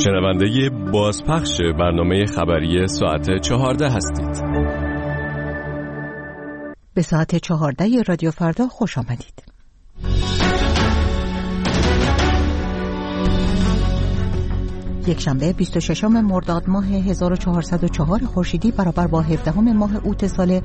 شنونده بازپخش برنامه خبری ساعت 14 هستید. به ساعت 14 رادیو فردا خوش آمدید. یکشنبه 26 مرداد ماه 1404 خورشیدی برابر با 17 ماه اوت سال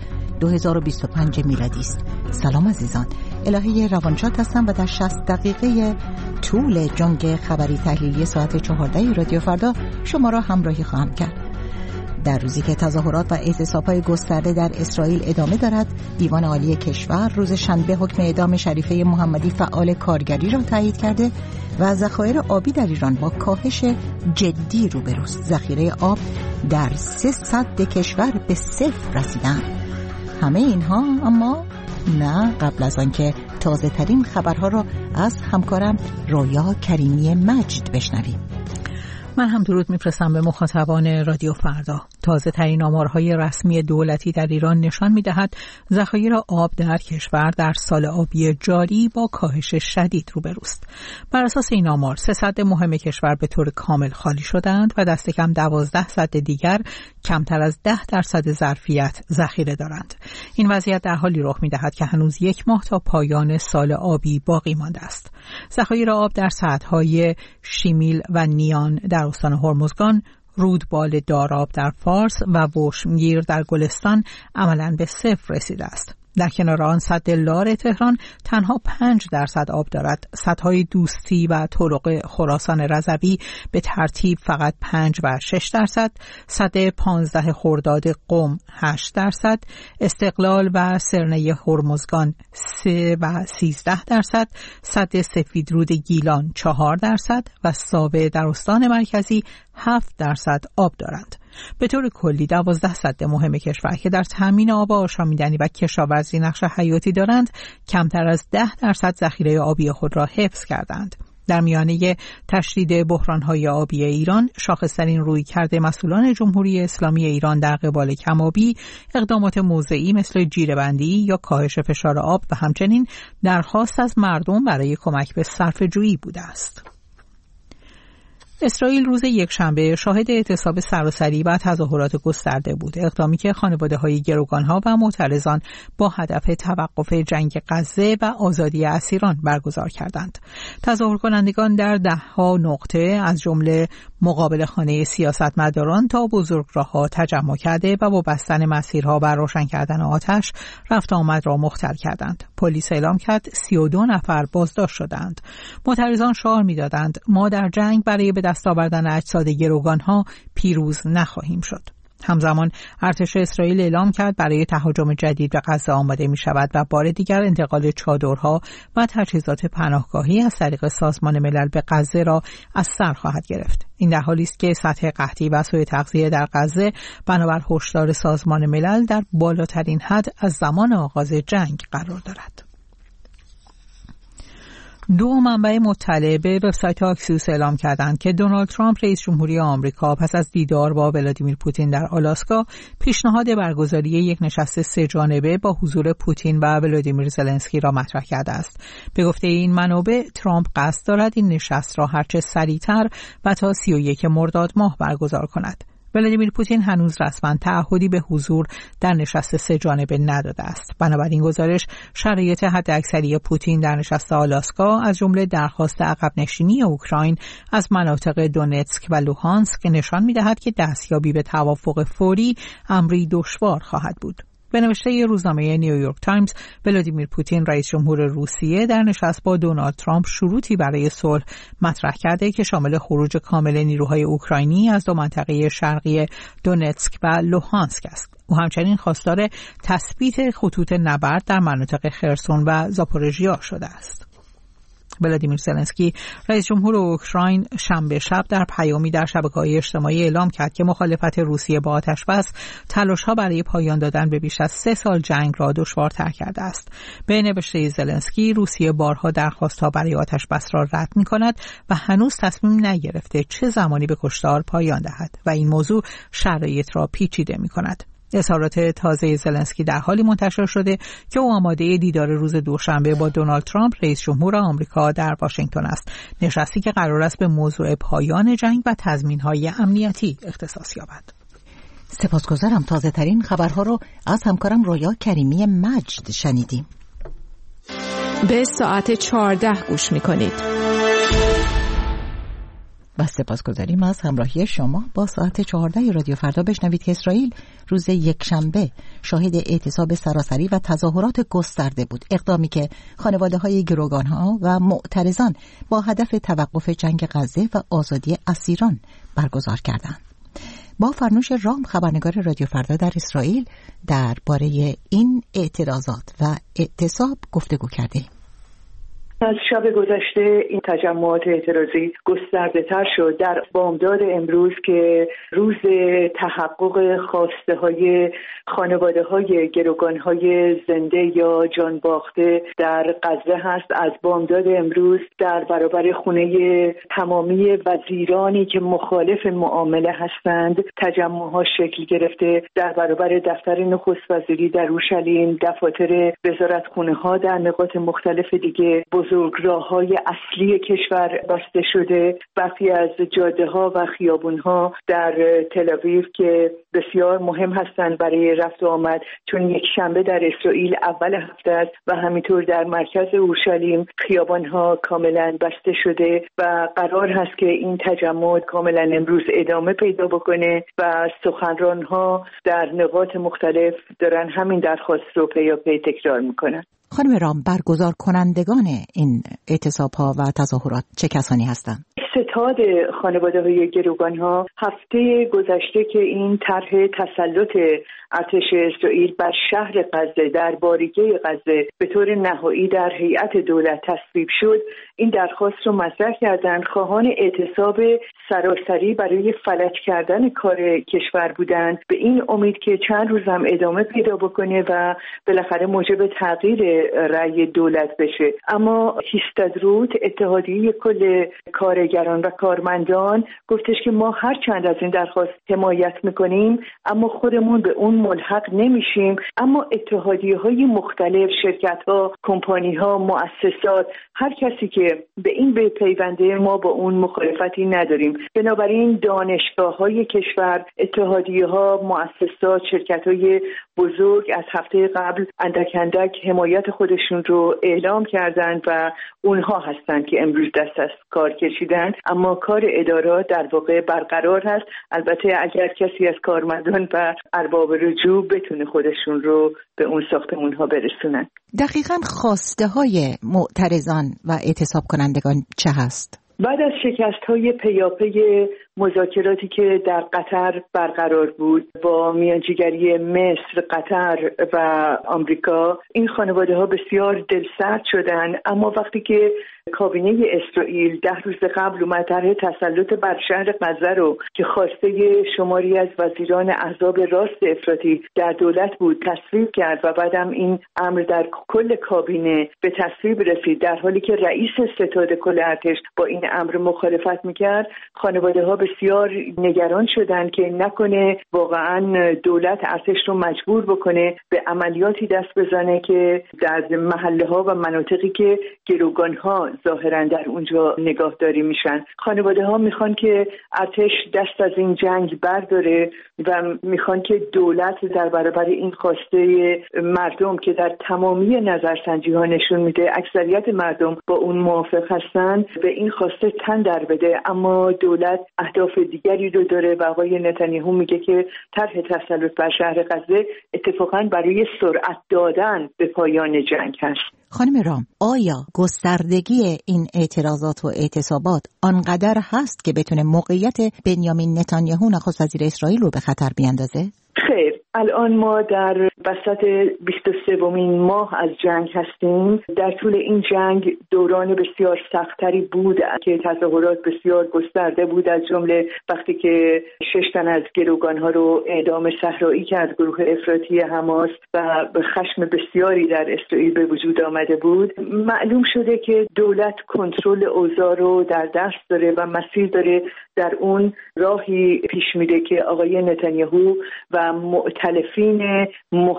2025 میلادی است. سلام عزیزان، الهه روانشاد هستم و در 60 دقیقه طول جنگ خبری تحلیلی ساعت 14 رادیو فردا شما را همراهی خواهم کرد. در روزی که تظاهرات و اعتصاب‌های گسترده در اسرائیل ادامه دارد، دیوان عالی کشور روز شنبه حکم اعدام شریفه محمدی فعال کارگری را تایید کرده و ذخایر آبی در ایران با کاهش جدی روبروست. ذخیره آب در 3 سد کشور به صفر رسیدند. همه اینها اما نه قبل از آنکه تازه ترین خبرها را از همکارم رویا کریمی مجد بشنویم. من هم درود میفرستم به مخاطبان رادیو فردا. تازه ترین آمارهای رسمی دولتی در ایران نشان میدهد ذخایر آب در کشور در سال آبی جاری با کاهش شدید روبروست. بر اساس این آمار 3 سد مهم کشور به طور کامل خالی شدند و دست کم 12 سد دیگر کمتر از 10% ظرفیت ذخیره دارند. این وضعیت در حالی رخ میدهد که هنوز 1 ماه تا پایان سال آبی باقی مانده است. ذخایر آب در سدهای شیمیل و نیان در استان هرمزگان، رودبال داراب در فارس و وشمگیر در گلستان عملاً به صفر رسیده است. در کنار آن سد لار تهران تنها 5% آب دارد. سدهای دوستی و طرق خراسان رضوی به ترتیب فقط 5 و 6%، سد 15 خرداد قم 8%، استقلال و سرنه هرمزگان 3 و 13%، سد سفیدرود گیلان 4% و ساوه در استان مرکزی 7% آب دارند. به طور کلی 12 سد مهم کشور که در تامین آب آشامیدنی و کشاورزی نقش حیاتی دارند، کمتر از 10% ذخیره آبی خود را حفظ کردند. در میانه تشدید بحران‌های آبی ایران، شاخص‌ترین رویکرد مسئولان جمهوری اسلامی ایران در قبال کم‌آبی، اقدامات موضعی مثل جیره‌بندی یا کاهش فشار آب و همچنین درخواست از مردم برای کمک به صرفه‌جویی بوده است. اسرائیل روز یکشنبه شاهد اعتصاب سراسری و تظاهرات گسترده بود، اقدامی که خانواده‌های گروگان‌ها و معترضان با هدف توقف جنگ غزه و آزادی اسیران برگزار کردند. تظاهر کنندگان در 10 نقطه از جمله مقابل خانه سیاستمداران تا بزرگراه‌ها تجمع کرده و با بستن مسیرها و روشن کردن آتش رفت آمد را مختل کردند. پلیس اعلام کرد 32 نفر بازداشت شدند. معترضان شعار می‌دادند ما در جنگ برای به دست آوردن اجساد گروگان‌ها پیروز نخواهیم شد. همزمان ارتش اسرائیل اعلام کرد برای تهاجم جدید به غزه آماده می شود و بار دیگر انتقال چادرها و تجهیزات پناهگاهی از طریق سازمان ملل به غزه را از سر خواهد گرفت. این در حالی است که سطح قحطی و سوء تغذیه در غزه بنابر هشدار سازمان ملل در بالاترین حد از زمان آغاز جنگ قرار دارد. 2 منبع مطلع به وبسایت آکسیوس اعلام کردند که دونالد ترامپ رئیس جمهوری آمریکا پس از دیدار با ولادیمیر پوتین در آلاسکا پیشنهاد برگزاری یک نشست 3 جانبه با حضور پوتین و ولادیمیر زلنسکی را مطرح کرده است. به گفته این منابع ترامپ قصد دارد این نشست را هرچه سریعتر و تا 31 مرداد ماه برگزار کند. ولادیمیر پوتین هنوز رسما تعهدی به حضور در نشست 3 جانبه نداده است. بنابراین گزارش شرایط حداکثری پوتین در نشست آلاسکا از جمله درخواست عقب نشینی اوکراین از مناطق دونتسک و لوهانسک نشان می‌دهد که دستیابی به توافق فوری امری دشوار خواهد بود. به نوشته روزنامه نیویورک تایمز، ولادیمیر پوتین رئیس جمهور روسیه در نشست با دونالد ترامپ شروطی برای صلح مطرح کرده که شامل خروج کامل نیروهای اوکراینی از 2 منطقه شرقی دونتسک و لوهانسک است. او همچنین خواستار تثبیت خطوط نبرد در مناطق خرسون و زاپوروژیا شده است. ولادیمیر زلنسکی رئیس جمهور اوکراین شنبه شب در پیامی در شبکه‌های اجتماعی اعلام کرد که مخالفت روسیه با آتش‌بس تلاش‌ها برای پایان دادن به بیش از 3 سال جنگ را دشوارتر کرده است. به نوشته زلنسکی روسیه بارها درخواست‌ها برای آتش‌بس را رد می‌کند و هنوز تصمیم نگرفته چه زمانی به کشتار پایان دهد و این موضوع شرایط را پیچیده می‌کند. اظهارات تازه زلنسکی در حالی منتشر شده که او آماده دیدار روز دوشنبه با دونالد ترامپ رئیس جمهور آمریکا در واشنگتن است. نشستی که قرار است به موضوع پایان جنگ و تضمین‌های امنیتی اختصاص یابد. سپاسگزارم. تازه ترین خبرها رو از همکارم رویا کریمی مجد شنیدیم. به ساعت 14 گوش می‌کنید. و سپاسگزاریم از همراهی شما. با ساعت 14 رادیو فردا بشنوید که اسرائیل روز یکشنبه شاهد اعتصاب سراسری و تظاهرات گسترده بود، اقدامی که خانواده‌های گروگان‌ها و معترضان با هدف توقف جنگ غزه و آزادی اسیران برگزار کردند. با فرنوش رام خبرنگار رادیو فردا در اسرائیل درباره این اعتراضات و اعتصاب گفتگو کردیم. از شب گذشته این تجمعات اعتراضی گسترده تر شد. در بامداد امروز که روز تحقق خواسته های خانواده های گروگان های زنده یا جان باخته در غزه هست، از بامداد امروز در برابر خونه تمامی وزیرانی که مخالف معامله هستند تجمع ها شکل گرفته. در برابر دفتر نخست وزیری در اورشلیم، دفاتر وزارتخانه ها در نقاط مختلف دیگه، بزرگراه‌های اصلی کشور بسته شده. برخی از جاده‌ها و خیابون‌ها در تل‌آویو که بسیار مهم هستند برای رفت و آمد، چون یک شنبه در اسرائیل اول هفته است و همینطور در مرکز اورشلیم خیابان‌ها کاملا بسته شده و قرار هست که این تجمع کاملا امروز ادامه پیدا بکنه و سخنران‌ها در نقاط مختلف دارن همین درخواست رو پیاپی تکرار میکنن. خانم رام، برگزار کنندگان این اعتصاب‌ها و تظاهرات چه کسانی هستند؟ ستاد خانواده‌های گروگان‌ها هفته گذشته که این طرح تسلط ارتش اسرائیل بر شهر غزه در باریکه غزه به طور نهایی در هیئت دولت تصویب شد، این درخواست رو مطرح کردند. خواهان اعتصاب سراسری برای فلج کردن کار کشور بودند، به این امید که چند روز هم ادامه پیدا بکنه و بالاخره موجب تغییر رأی دولت بشه. اما هیستادروت، اتحادیه کل کارگران و کارمندان، گفتش که ما هر چند از این درخواست حمایت میکنیم اما خودمون به اون ملحق نمیشیم، اما اتحادیه‌های مختلف، شرکت‌ها، کمپانی‌ها، مؤسسات، هر کسی که به این بپیونده ما با اون مخالفتی نداریم. بنابراین دانشگاه‌های کشور، اتحادیه‌ها، مؤسسات، شرکت‌های بزرگ از هفته قبل اندک اندک حمایت خودشون رو اعلام کردند و اونها هستند که امروز دست از کار کشیدن. اما کار ادارات در واقع برقرار هست، البته اگر کسی از کارمندان و ارباب رجوع بتونه خودشون رو به اون ساختمون‌ها برسونن. دقیقاً خواسته های معترضان و اعتصاب کنندگان چه هست؟ بعد از شکست‌های پیاپی مذاکراتی که در قطر برقرار بود با میانجیگری مصر، قطر و آمریکا، این خانواده‌ها بسیار دلسرد شدند. اما وقتی که کابینه اسرائیل 10 روز قبل اومد طرح تسلط بر شهر غزه رو که خواسته شماری از وزیران احزاب راست افراطی در دولت بود تصویب کرد و بعدم این امر در کل کابینه به تصویب رسید، در حالی که رئیس ستاد کل ارتش با این امر مخالفت میکرد، خانواده‌ها بسیار نگران شدند که نکنه واقعا دولت ارتش رو مجبور بکنه به عملیاتی دست بزنه که در محله‌ها و مناطقی که گروگان‌ها ظاهراً در اونجا نگاهداری میشن. خانواده‌ها میخوان که ارتش دست از این جنگ برداره و میخوان که دولت در برابر این خواسته مردم که در تمامی نظرسنجی‌ها نشون میده اکثریت مردم با اون موافق هستن، به این خواسته تن در بده. اما دولت اهداف دیگری رو داره و آقای نتانیاهو میگه که طرح تسلط بر شهر غزه اتفاقاً برای سرعت دادن به پایان جنگ هست. خانم رام، آیا گستردگی این اعتراضات و اعتصابات آنقدر هست که بتونه موقعیت بنیامین نتانیاهو نخست وزیر اسرائیل رو به خطر بیاندازه؟ خیر، الان ما در وسط 23مین ماه از جنگ هستیم. در طول این جنگ دوران بسیار سختری بود که تظاهرات بسیار گسترده بود، از جمله وقتی که 6 تن از گروگان‌ها رو اعدام صحرایی کرد گروه افراطی حماس و به خشم بسیاری در اسرائیل به وجود آمده بود. معلوم شده که دولت کنترل اوضاع رو در دست داره و مسیر داره در اون راهی پیش میره که آقای نتانیاهو و مؤتلفین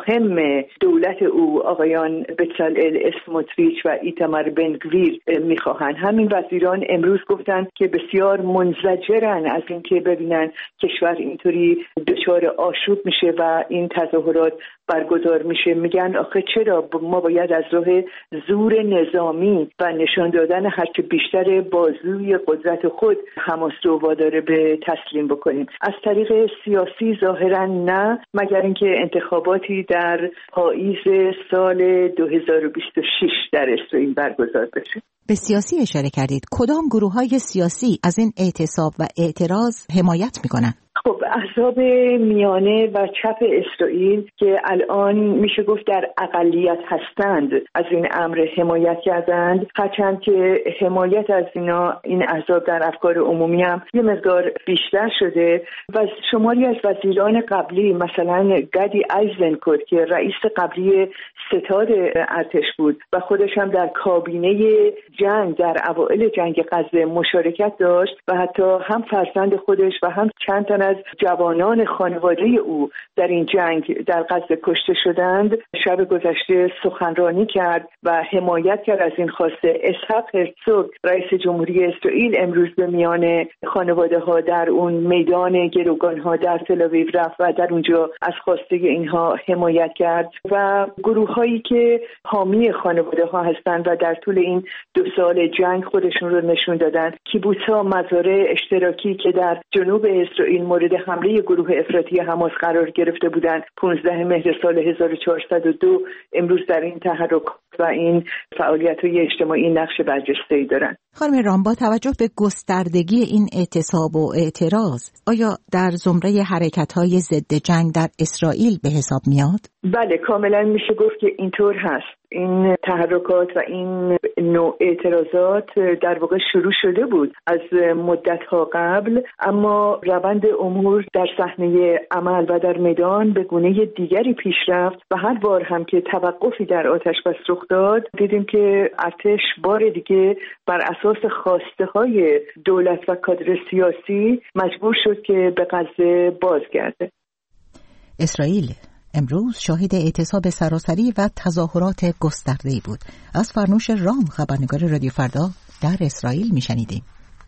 مهم دولت او آقایان بچالئل اسموتریچ و ایتمار بنگویر میخواهند. همین وزیران امروز گفتن که بسیار منزجرن از اینکه ببینن کشور اینطوری دچار آشوب میشه و این تظاهرات برگزار میشه. میگن آخه چرا ما باید از راه زور نظامی و نشان دادن هرچه بیشتر بازوی قدرت خود حماس رو وادار به تسلیم بکنیم. از طریق سیاسی ظاهرا نه، مگر اینکه انتخاباتی در پاییز سال 2026 در اسرائیل برگزار بشه. به سیاسی اشاره کردید. کدام گروه‌های سیاسی از این اعتصاب و اعتراض حمایت میکنن؟ خب احزاب میانه و چپ اسرائیل که الان میشه گفت در اقلیت هستند از این امر حمایت کردند، هرچند که حمایت از این احزاب در افکار عمومی هم یه مقدار بیشتر شده و شماری از وزیران قبلی مثلا گدی ایزنکوت که رئیس قبلی ستاد ارتش بود و خودش هم در کابینه جنگ در اوایل جنگ غزه مشارکت داشت و حتی هم فرزند خودش و هم چند تا از جوانان خانواده او در این جنگ در غزه کشته شدند، شب گذشته سخنرانی کرد و حمایت کرد از این خواسته. اسحاق هرزوگ رئیس جمهوری اسرائیل امروز به میان خانواده ها در اون میدان گروگان ها در تل آویو رفت و در اونجا از خواسته اینها حمایت کرد و گروه هایی که حامی خانواده ها هستند و در طول این 2 سال جنگ خودشون رو نشون دادن. کیبوتس ها، مزارع اشتراکی که در جنوب اسرائیل مورد حمله گروه افراطی حماس قرار گرفته بودند 15 مهر سال 1402 امروز در این تحرک و این فعالیت‌های اجتماعی نقش برجسته‌ای دارند. خانم رام، با توجه به گستردگی این اعتصاب و اعتراض، آیا در زمره حرکت‌های ضد جنگ در اسرائیل به حساب میاد؟ بله، کاملا میشه گفت که اینطور هست. این تحرکات و این نوع اعتراضات در واقع شروع شده بود از مدت‌ها قبل، اما روند امور در صحنه عمل و در میدان به گونه دیگری پیش رفت و هر بار هم که توقفی در آتش بس رخ داد دیدیم که ارتش بار دیگه بر اساس خواسته‌های دولت و کادر سیاسی مجبور شد که به غزه بازگرده. اسرائیل امروز شاهد اعتصاب سراسری و تظاهرات گسترده‌ای بود. از فرنوش رام، خبرنگار رادیو فردا در اسرائیل میشنیدیم.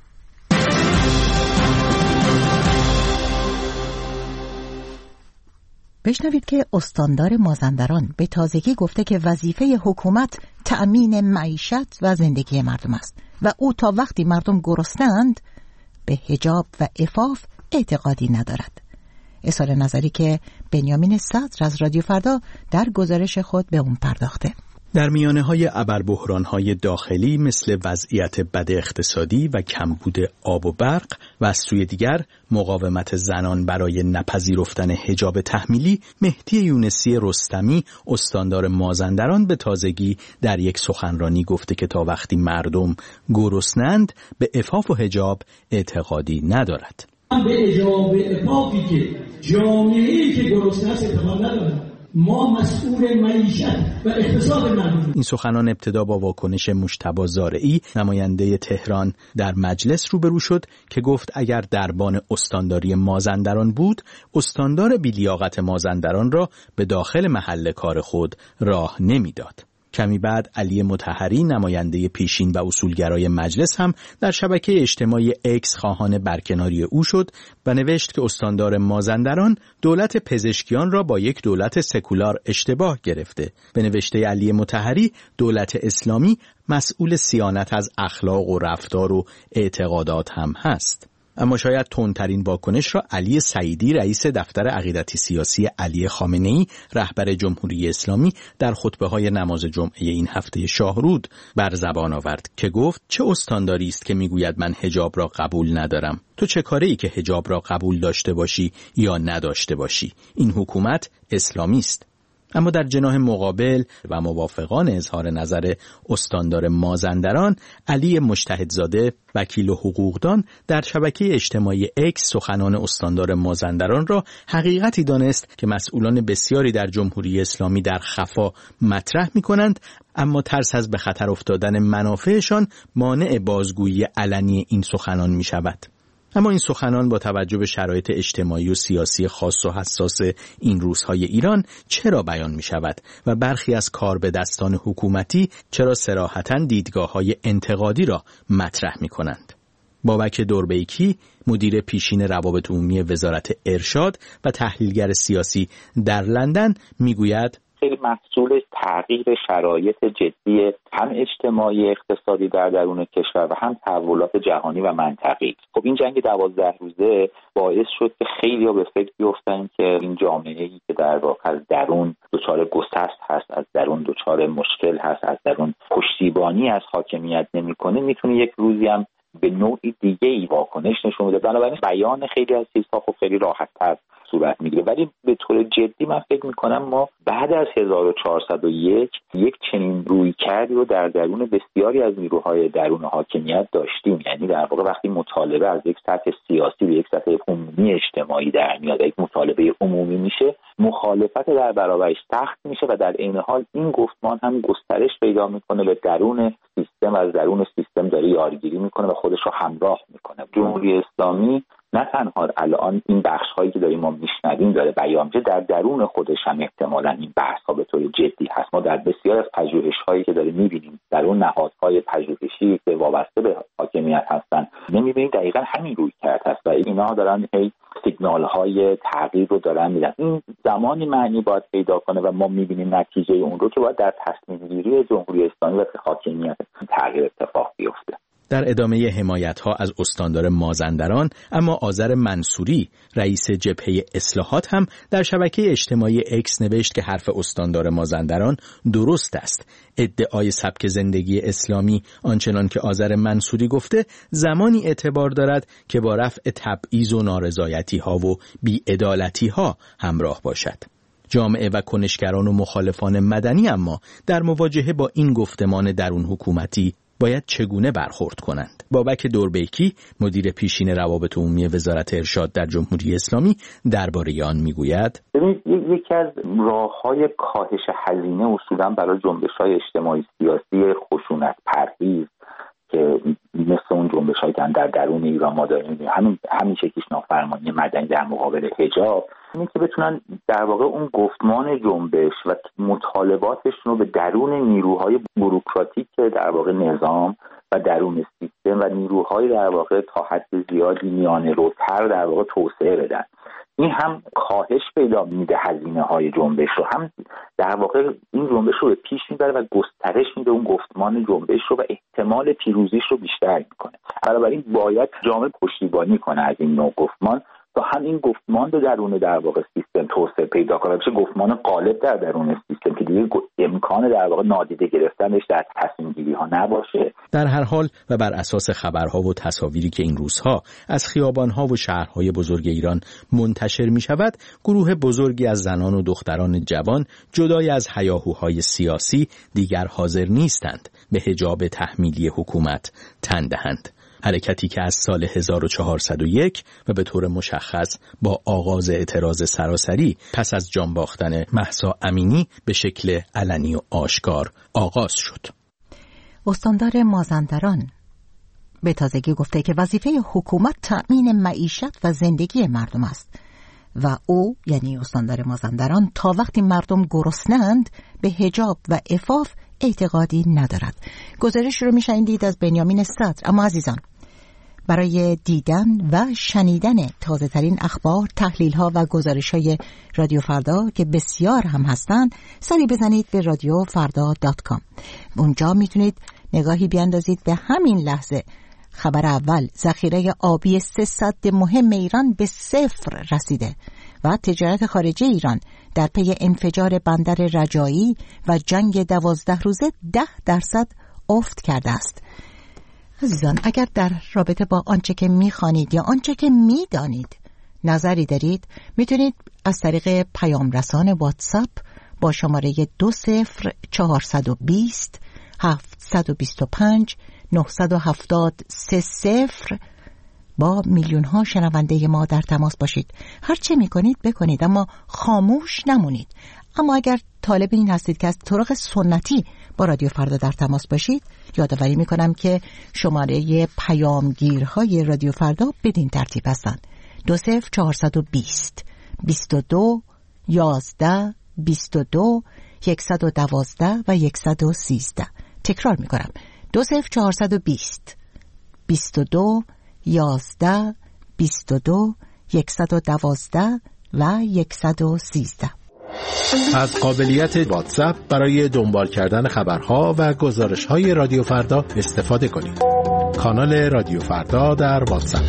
بشنوید که استاندار مازندران به تازگی گفته که وظیفه حکومت تأمین معیشت و زندگی مردم است و او تا وقتی مردم گرسنه‌اند به حجاب و عفاف اعتقادی ندارد. اظهار نظری که بنیامین صدر از رادیو فردا در گزارش خود به اون پرداخته. در میانه‌های ابربحران‌های داخلی مثل وضعیت بد اقتصادی و کمبود آب و برق و از سوی دیگر مقاومت زنان برای نپذیرفتن حجاب تحمیلی، مهدی یونسی رستمی استاندار مازندران به تازگی در یک سخنرانی گفته که تا وقتی مردم گرسنه‌اند به عفاف و حجاب اعتقادی ندارد. به حجاب عفافی که جامعه‌ای که گرسنه است اعتقاد ندارد. ما مسئول معیشت و اقتصاد مردم. این سخنان ابتدا با واکنش مجتبی زارعی نماینده تهران در مجلس روبرو شد که گفت اگر دربان استانداری مازندران بود، استاندار بی‌لیاقت مازندران را به داخل محل کار خود راه نمیداد. کمی بعد علی مطهری نماینده پیشین و اصولگرای مجلس هم در شبکه اجتماعی اکس خواهان برکناری او شد و نوشت که استاندار مازندران دولت پزشکیان را با یک دولت سکولار اشتباه گرفته. به نوشته علی مطهری دولت اسلامی مسئول صیانت از اخلاق و رفتار و اعتقادات هم هست. اما شاید تندترین واکنش را علی سعیدی رئیس دفتر عقیدتی سیاسی علی خامنه‌ای رهبر جمهوری اسلامی در خطبه‌های نماز جمعه این هفته شاهرود بر زبان آورد که گفت چه استانداری است که میگوید من حجاب را قبول ندارم؟ تو چه کاری که حجاب را قبول داشته باشی یا نداشته باشی؟ این حکومت اسلامی است. اما در جناح مقابل و موافقان اظهار نظر استاندار مازندران، علی مجتهدزاده وکیل حقوقدان در شبکه اجتماعی اکس سخنان استاندار مازندران را حقیقتی دانست که مسئولان بسیاری در جمهوری اسلامی در خفا مطرح می‌کنند، اما ترس از به خطر افتادن منافعشان مانع بازگویی علنی این سخنان می‌شود. اما این سخنان با توجه به شرایط اجتماعی و سیاسی خاص و حساس این روزهای ایران چرا بیان می شود و برخی از کاربدستان حکومتی چرا صراحتاً دیدگاه‌های انتقادی را مطرح می کنند؟ بابک دوربیکی، مدیر پیشین روابط عمومی وزارت ارشاد و تحلیلگر سیاسی در لندن میگوید خیلی محصول تغییر شرایط جدی هم اجتماعی اقتصادی در درون کشور و هم تحولات جهانی و منطقی. خب این جنگ 12 روزه باعث شد که خیلی‌ها به فکر بیفتن که این جامعه‌ای که در واقع از درون دچار گسست هست، از درون دچار مشکل هست، از درون پشتیبانی از حاکمیت نمی‌کنه، میتونه یک روزی هم به نوعی دیگه‌ای واکنش نشون بده. بنابراین بیان خیلی از چیزها خب خیلی راحت‌تر صورت میگیره، ولی به طور جدی من فکر میکنم ما بعد از 1401 یک چنین رویکردی رو در درون بسیاری از نیروهای درون حاکمیت داشتیم. یعنی در واقع وقتی مطالبه از یک سطح سیاسی به یک سطح عمومی اجتماعی در میاد، یک مطالبه عمومی میشه، مخالفت در برابرش سخت میشه و در عین حال این گفتمان هم گسترش پیدا میکنه به درون سیستم، از درون سیستم داره یارگیری میکنه و خودش رو همراه میکنه. جمهوری اسلامی نه تنها الان این بخش‌هایی که داریم ما میشنویم داره بیان میشه، در درون خودش هم احتمالاً این بحث‌ها به طور جدی هست. ما در بسیار از پژوهش‌هایی که داریم می‌بینیم در اون نهادهای پژوهشی که وابسته به حاکمیت هستن، نمی‌بینیم دقیقاً همین رویکرد هست و اینا دارن هی سیگنال‌های تغییر رو دارن میدن. این زمانی معنی باید پیدا کنه و ما می‌بینیم نتیجه اون رو که باید در تصمیم‌گیری جمهوری اسلامی و حاکمیت تغییر اتفاق بیفته. در ادامه حمایت‌ها از استاندار مازندران، اما آذر منصوری، رئیس جبهه اصلاحات، هم در شبکه اجتماعی اکس نوشت که حرف استاندار مازندران درست است. ادعای سبک زندگی اسلامی آنچنان که آذر منصوری گفته زمانی اعتبار دارد که با رفع تبعیض و نارضایتی‌ها و بی‌عدالتی‌ها همراه باشد. جامعه و کنشگران و مخالفان مدنی اما در مواجهه با این گفتمان درون حکومتی باید چگونه برخورد کنند؟ بابک دوربیکی، مدیر پیشین روابط عمومی وزارت ارشاد در جمهوری اسلامی، درباره آن میگوید: ببینید، یکی از راه‌های کاهش هزینه اصولاً برای جنبش‌های اجتماعی سیاسی خشونت پرهیز که مثل اون جنبش‌هایی که در درون ایران ما داریم، همین شکلیش نافرمانی مدنی در مقابل حجاب، اینه که بتونن در واقع اون گفتمان جنبش و مطالباتشون رو به درون نیروهای بوروکراتیک در واقع نظام و درون سیستم و نیروهای در واقع تا حد زیادی میانه روتر در واقع توسعه بدن. این هم کاهش پیدا میده هزینه های جنبش رو، هم در واقع این جنبش رو به پیش میبره و گسترش میده اون گفتمان جنبش رو و احتمال پیروزیش رو بیشتر میکنه. بنابراین باید جامعه پشتیبانی کنه از این نوع گفتمان تا هم این گفتمان به درون در واقع سیستم توسعه پیدا کنه، بشه گفتمان غالب در درون سیستم که دیگه امکان در واقع نادیده گرفتنش در تصمیم گیری ها نباشه. در هر حال و بر اساس خبرها و تصاویری که این روزها از خیابانها و شهرهای بزرگ ایران منتشر می شود، گروه بزرگی از زنان و دختران جوان جدای از هیاهوهای سیاسی دیگر حاضر نیستند به حجاب تحمیلی حکومت تن دهند. حرکتی که از سال 1401 و به طور مشخص با آغاز اعتراض سراسری پس از جان باختن مهسا امینی به شکل علنی و آشکار آغاز شد. استاندار مازندران به تازگی گفته که وظیفه حکومت تأمین معیشت و زندگی مردم است و او، یعنی استاندار مازندران، تا وقتی مردم گرسنه‌اند به حجاب و عفاف اعتقادی ندارد. گزارش رو میشنیدید از بنیامین صدر. اما عزیزان، برای دیدن و شنیدن تازه ترین اخبار، تحلیل ها و گزارش های رادیو فردا که بسیار هم هستند، سری بزنید به radiofrda.com. اونجا میتونید نگاهی بیاندازید به همین لحظه. خبر اول: ذخیره آبی 3 سد مهم ایران به 0 رسیده و تجارت خارجی ایران در پی انفجار بندر رجایی و جنگ 12 روزه 10% افت کرده است. عزیزان، اگر در رابطه با آنچه که میخوانید یا آنچه که میدانید نظری دارید، میتونید از طریق پیام رسان واتساپ با شماره 20420 725 970 با میلیون ها شنونده ما در تماس باشید. هر چه میکنید بکنید، اما خاموش نمونید. اما اگر طالب این هستید که از طرق سنتی با رادیو فردا در تماس باشید، یادآوری میکنم که شماره پیامگیرهای رادیو فردا بدین ترتیب هستند: 20420 22 11 22 112 و 113. تکرار میکنم: 20420 22 11 22 112 و 113. از قابلیت واتساپ برای دنبال کردن خبرها و گزارش‌های رادیو فردا استفاده کنید. کانال رادیو فردا در واتساپ.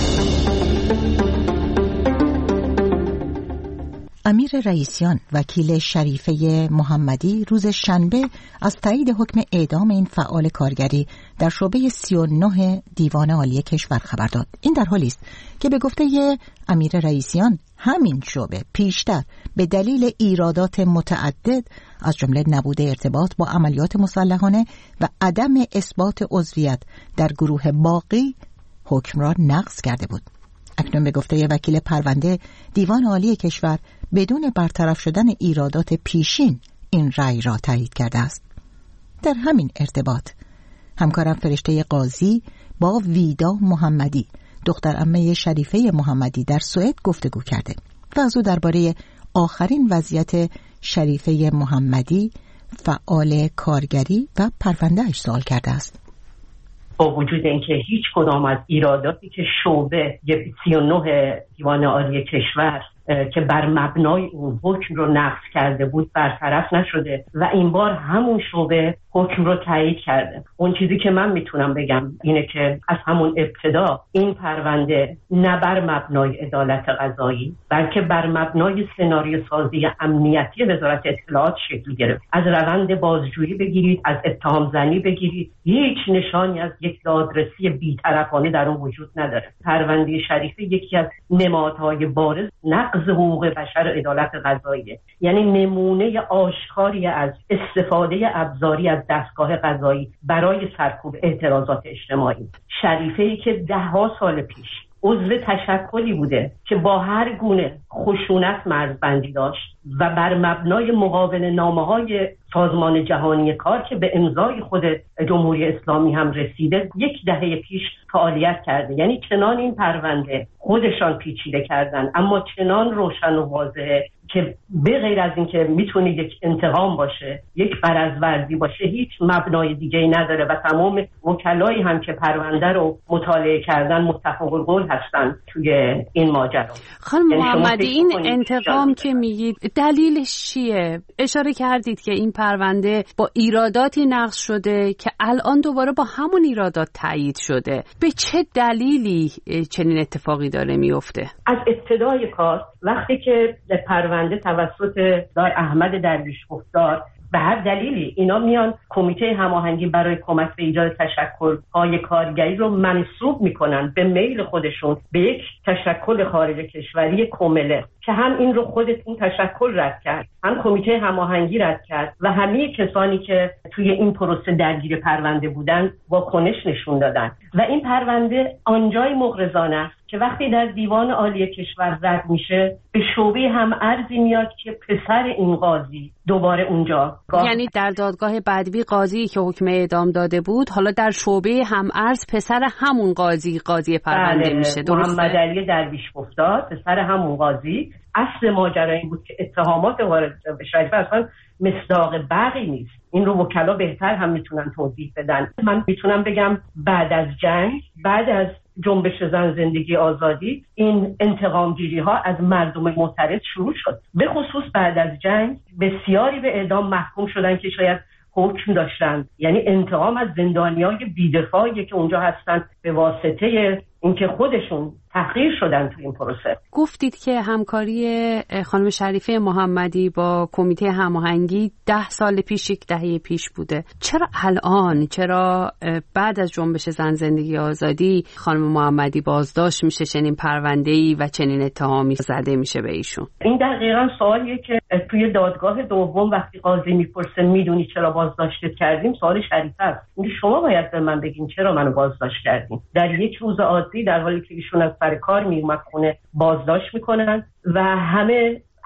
امیر رئیسیان وکیل شریفه محمدی روز شنبه از تایید حکم اعدام این فعال کارگری در شعبه 39 دیوان عالی کشور خبر داد. این در حالی است که به گفته امیر رئیسیان همین شعبه پیشتر به دلیل ایرادات متعدد از جمله نبود ارتباط با عملیات مسلحانه و عدم اثبات عضویت در گروه باقی حکم را نقض کرده بود. اکنون به گفته وکیل پرونده دیوان عالی کشور بدون برطرف شدن ایرادات پیشین این رأی را تایید کرده است. در همین ارتباط همکارم فرشته قاضی با ویدا محمدی دختر عمه شریفه محمدی در سوئد گفتگو کرده و از او درباره آخرین وضعیت شریفه محمدی فعال کارگری و پروندهش سوال کرده است. با وجود اینکه هیچ کدام از ایراداتی که شعبه 39 دیوان عالی کشور که بر مبنای اون حکم رو نقض کرده بود برطرف نشده و این بار همون شعبه حکم رو تایید کرده. اون چیزی که من میتونم بگم اینه که از همون ابتدا این پرونده نه بر مبنای عدالت قضایی بلکه بر مبنای سناریو سازی امنیتی وزارت اطلاعات شکل گرفت. از روند بازجویی بگیرید، از اتهام زنی بگیرید، هیچ نشانی از یک دادرسی بی‌طرفانه در اون وجود نداره. پرونده شریفه یکی از نمادهای بارز نقض حقوق بشر و عدالت قضاییه، یعنی نمونه آشکاری از استفاده ابزاری از دستگاه قضایی برای سرکوب اعتراضات اجتماعی. شریفه‌ای که 10 سال پیش عضو تشکلی بوده که با هر گونه خشونت مرزبندی داشت و بر مبنای مقابل نامه‌های سازمان جهانی کار که به امضای خود جمهوری اسلامی هم رسیده 10 دهه پیش فعالیت کرده. یعنی چنان این پرونده خودشان پیچیده کردن اما چنان روشن و واضحه که به غیر از این که میتونه یک انتقام باشه، یک غرض‌ورزی باشه، هیچ مبنای دیگه‌ای نداره و تمام وکلایی هم که پرونده رو مطالعه کردن متفق القول هستن توی این ماجرا. خانم محمدی، این انتقام که میگید دلیلش چیه؟ اشاره کردید که این پرونده با ایراداتی نقض شده که الان دوباره با همون ایرادات تایید شده. به چه دلیلی چنین اتفاقی داره میفته؟ از ابتدای کار وقتی که پرونده توسط دای احمد درویش‌گفتار به هر دلیلی اینا میان کمیته هماهنگی برای کمک به ایجاد تشکل‌های کارگری رو منسوب میکنن به میل خودشون به یک تشکل خارج کشوری کمله که هم این رو خود این تشکل رد کرد، هم کمیته هماهنگی رد کرد و همه کسانی که توی این پروسه درگیر پرونده بودن واکنش نشون دادن و این پرونده آنجای مغرضانه است که وقتی در دیوان عالی کشور رد میشه به شعبه هم ارزی میاد که پسر این قاضی دوباره اونجا، یعنی در دادگاه بدوی قاضی که حکم اعدام داده بود حالا در شعبه هم ارز پسر همون قاضی پرونده میشه. درسته؟ محمد علی درویش‌گفتار پسر همون قاضی. اصل ماجرا این بود که اتهامات وارد به شریفه اصلا مصداق بقی نیست. این رو وکلا بهتر هم میتونن توضیح بدن. من میتونم بگم بعد از جنگ، بعد از جنبش زن زندگی آزادی، این انتقامگیری ها از مردم معترض شروع شد. به خصوص بعد از جنگ بسیاری به اعدام محکوم شدن که شاید حکم داشتن، یعنی انتقام از زندانیای بی‌دفاعی که اونجا هستن به واسطه اینکه خودشون تحقیر شدن تو این پروسه. گفتید که همکاری خانم شریفه محمدی با کمیته هماهنگی 10 سال پیش، 10 دهه پیش بوده. چرا الان، چرا بعد از جنبش زن زندگی آزادی خانم محمدی بازداشت میشه، چنین پرونده‌ای و چنین اتهامی زده میشه به ایشون؟ این دقیقاً سوالیه که توی دادگاه دوم وقتی قاضی میپرسه میدونی چرا بازداشتت کردیم، سوال شریفه است. اینکه شما باید به من بگین چرا منو بازداشت کردین. در یک روز عادی در حالی که ایشون از سر کار می اومد خونه بازداشت میکنن و همه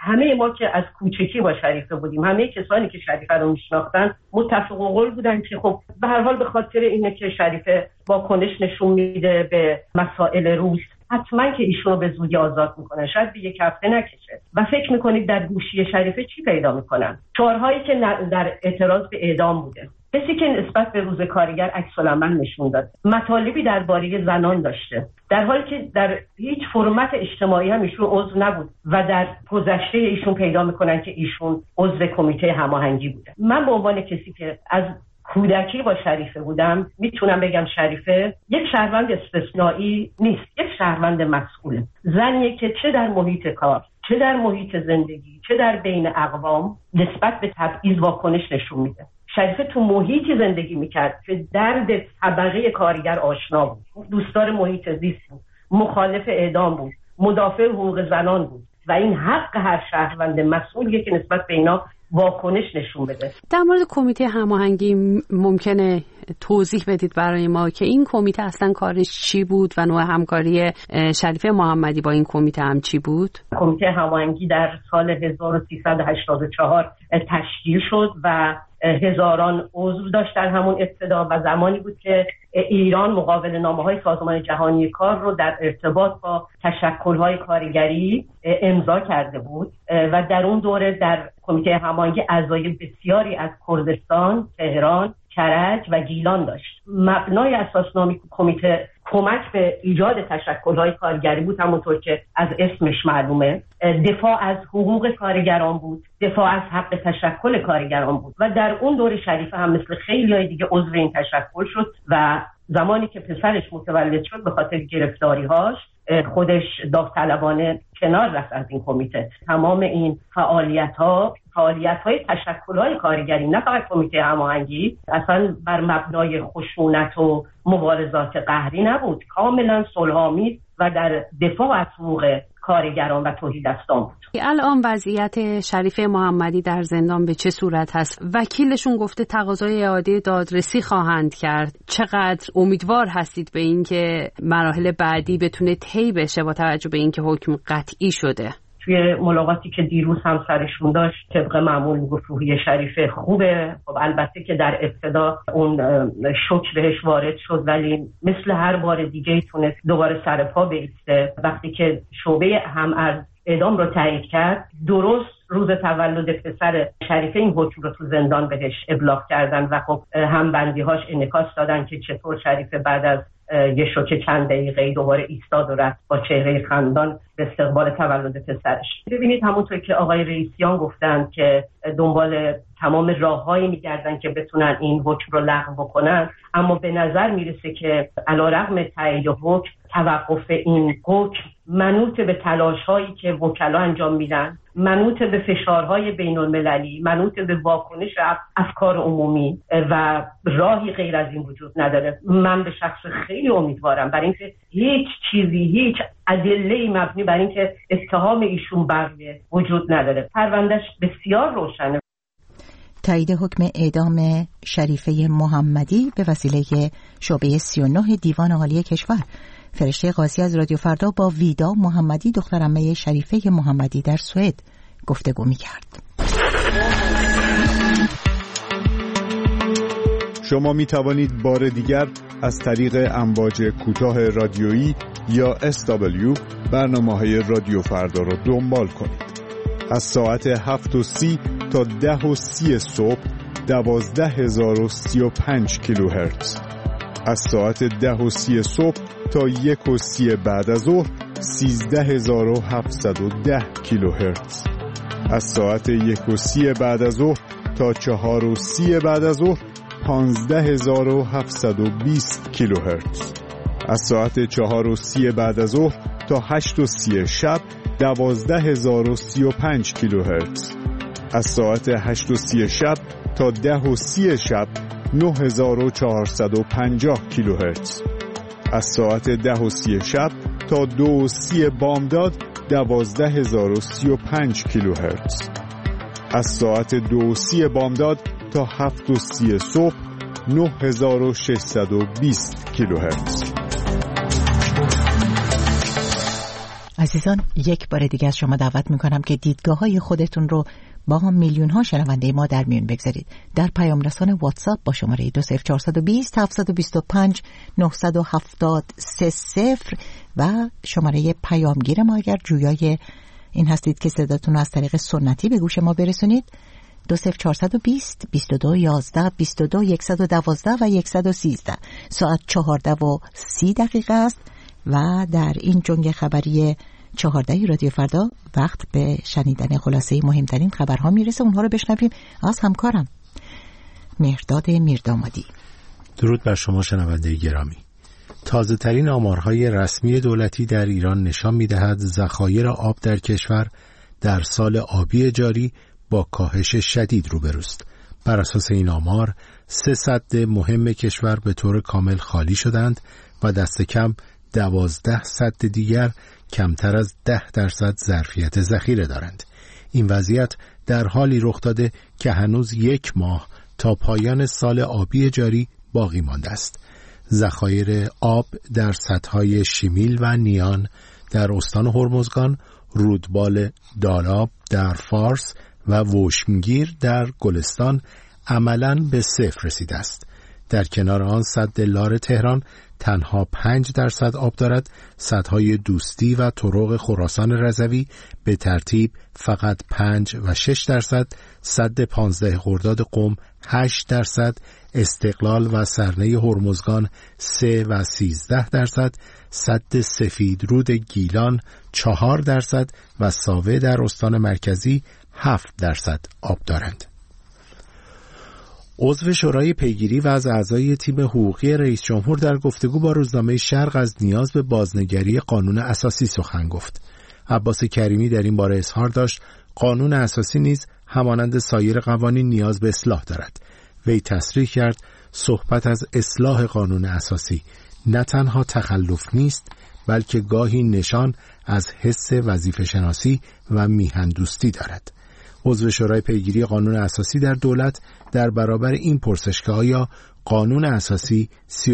همه ما که از کوچکی با شریفه بودیم، همه کسانی که شریفه رو میشناختن متفق قول بودن که خب به هر حال به خاطر اینه که شریفه واکنش نشون میده به مسائل روس، حتما که ایشون رو به زودی آزاد میکنن، شاید به یک هفته نکشه. و فکر میکنید در گوشی شریفه چی پیدا میکنن؟ شعارهایی که در اعتراض به اعدام بوده، کسی که نسبت به روز کارگر عکس‌العمل نشون داد، مطالبی درباره زنان داشته، در حالی که در هیچ فرمت اجتماعی هم ایشون عضو نبود و در گذشته ایشون پیدا میکنن که ایشون عضو کمیته هماهنگی بوده. من به عنوان کسی که از کودکی با شریفه بودم میتونم بگم شریفه یک شهروند استثنایی نیست، یک شهروند مسئوله. زنیه که چه در محیط کار، چه در محیط زندگی، چه در بین اقوام نسبت به تبعیض واکنش نشون میده. شریفه تو محیطی زندگی میکرد که درد طبقه کارگر آشنا بود، دوستدار محیط زیست بود، مخالف اعدام بود، مدافع حقوق زنان بود و این حق هر شهروند مسئولیه که نسبت به اینا واکنش نشون بده. در مورد کمیته هماهنگی ممکنه توضیح بدید برای ما که این کمیته اصلا کارش چی بود و نوع همکاری شریفه محمدی با این کمیته هم چی بود؟ کمیته هماهنگی در سال 1384 تشکیل شد و هزاران عضو داشت در همون ابتدا و زمانی بود که ایران مقابل نامه‌های سازمان جهانی کار رو در ارتباط با تشکل‌های کارگری امضا کرده بود و در اون دوره در کمیته هماهنگی اعضای بسیاری از کردستان، تهران، کرج و گیلان داشت. مبنای اساسنامه کمیته کمک به ایجاد تشکل‌های کارگری بود، همونطور که از اسمش معلومه. دفاع از حقوق کارگران بود، دفاع از حق تشکل کارگران بود و در اون دوره شریفه هم مثل خیلی‌های دیگه عضو این تشکل شد و زمانی که پسرش متولد شد به خاطر گرفتاری‌هاش خودش داوطلبانه کنار رفت از این کمیته. تمام این فعالیت‌های تشکل‌های کارگری، نه فقط کمیته هماهنگی، اصلا بر مبنای خشونت و مبارزات قهری نبود، کاملا صلح‌آمیز و در دفاع از حقوق کارگران و توحیدستان بود. الان وضعیت شریفه محمدی در زندان به چه صورت هست؟ وکیلشون گفته تقاضای اعاده دادرسی خواهند کرد. چقدر امیدوار هستید به اینکه مراحل بعدی بتونه طی بشه با توجه به اینکه حکم قطعی شده؟ توی ملاقاتی که دیروز هم سرشون داشت طبق معمول میگفت روحی شریفه خوبه. خب البته که در ابتدا اون شوک بهش وارد شد ولی مثل هر بار دیگه تونست دوباره سر پا بایسته. وقتی که شعبه هم‌ارز اعدام رو تایید کرد، درست روز تولد پسر شریفه این حکم رو تو زندان بهش ابلاغ کردن و خب همبندی‌هاش انعکاس دادن که چطور شریفه بعد از یه شوکه چند دقیقه دوباره ایستاد و رفت با چهره خندان به استقبال تولد پسرش. ببینید همونطور که آقای رئیسیان گفتن که دنبال تمام راههایی میگردن که بتونن این حکم رو لغو بکنن، اما به نظر میرسه که علیرغم تایید حکم، توقف این حکم منوط به تلاش‌هایی که وکلا انجام میدن، منوط به فشارهای بین‌المللی، منوط به واکنش افکار عمومی و راهی غیر از این وجود نداره. من به شخص خیلی امیدوارم برای اینکه هیچ چیزی، هیچ ادله‌ای مبنی بر اینکه اتهام ایشون بغیه وجود نداره. پروندهش بسیار روشنه. تایید حکم اعدام شریفه محمدی به وسیله شعبه 39 دیوان عالی کشور. فرشته قاضی از رادیو فردا با ویدا محمدی دختر عمه شریفه محمدی در سوئد گفتگو می‌کرد. شما می توانید بار دیگر از طریق امواج کوتاه رادیویی یا SW برنامه‌های رادیو فردا را دنبال کنید. از ساعت 7:30 تا 10:30 صبح 12035 کیلوهرتز. از ساعت 10:30 صبح تا 1:30 بعد از ظهر 13710 کیلوهرتز. از ساعت 1:30 بعد از ظهر تا 4:30 بعد از ظهر 15720 کیلوهرتز. از ساعت 4:30 بعد از ظهر تا 8:30 شب 12035 کیلوهرتز. از ساعت 8:30 شب تا 10:30 شب 9450 کیلوهرتز. از ساعت 10:30 شب تا 2:30 بامداد 12035 کیلوهرتز. از ساعت 2:30 بامداد تا 7:30 صبح 9620 کیلوهرتز. عزیزان، یک بار دیگه از شما دعوت میکنم که دیدگاه‌های خودتون رو با میلیون‌ها شنونده ما در میون بگذارید. در پیام رسان واتساپ با شماره 20420 725 970 و شماره پیامگیر ما اگر جویای این هستید که صداتون از طریق سنتی به گوش ما برسونید 20420 22 11 22 112 و 113. ساعت 14:30 است و در این جنگ خبری 14 رادیو فردا وقت به شنیدن خلاصه مهمترین خبرها میرسه. اونها رو بشنویم از همکارم مهرداد میردامادی. درود بر شما شنونده گرامی. تازه ترین آمارهای رسمی دولتی در ایران نشان می‌دهد ذخایر آب در کشور در سال آبی جاری با کاهش شدید روبروست. بر اساس این آمار 3 سد مهم کشور به طور کامل خالی شدند و دست کم 12 سد دیگر کمتر از 10% ظرفیت ذخیره دارند. این وضعیت در حالی رخ داده که هنوز 1 ماه تا پایان سال آبی جاری باقی مانده است. ذخایر آب در سدهای شیمیل و نیان در استان هرمزگان، رودبال دالاب در فارس و وشمگیر در گلستان عملاً به 0 رسیده است. در کنار آن سد لار تهران تنها 5% آب دارد. سدهای دوستی و طرق خراسان رضوی به ترتیب فقط 5 و 6%، سد 15 خرداد قم 8%، استقلال و سرنه هرمزگان 3 و 13%، سد سفید رود گیلان 4% و ساوه در استان مرکزی 7% آب دارند. عضو شورای پیگیری و از اعضای تیم حقوقی رئیس جمهور در گفتگو با روزنامه شرق از نیاز به بازنگری قانون اساسی سخن گفت. عباس کریمی در این باره اظهار داشت قانون اساسی نیز همانند سایر قوانین نیاز به اصلاح دارد. وی تصریح کرد صحبت از اصلاح قانون اساسی نه تنها تخلف نیست بلکه گاهی نشان از حس وظیفه شناسی و میهن دوستی دارد. عضو شورای پیگیری قانون اساسی در دولت در برابر این پرسش که آیا قانون اساسی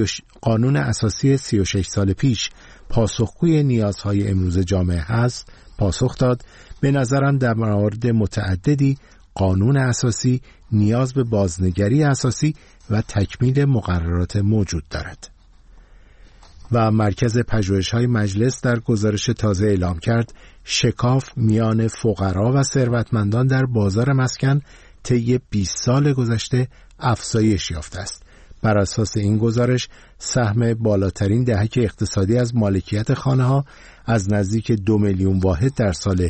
36 سال پیش پاسخگوی نیازهای امروز جامعه هست پاسخ داد به نظرم در موارد متعددی قانون اساسی نیاز به بازنگری اساسی و تکمیل مقررات موجود دارد. و مرکز پژوهش‌های مجلس در گزارش تازه اعلام کرد شکاف میان فقرا و ثروتمندان در بازار مسکن طی 20 سال گذشته افزایش یافته است. بر اساس این گزارش سهم بالاترین دهک اقتصادی از مالکیت خانه‌ها از نزدیک 2 میلیون واحد در سال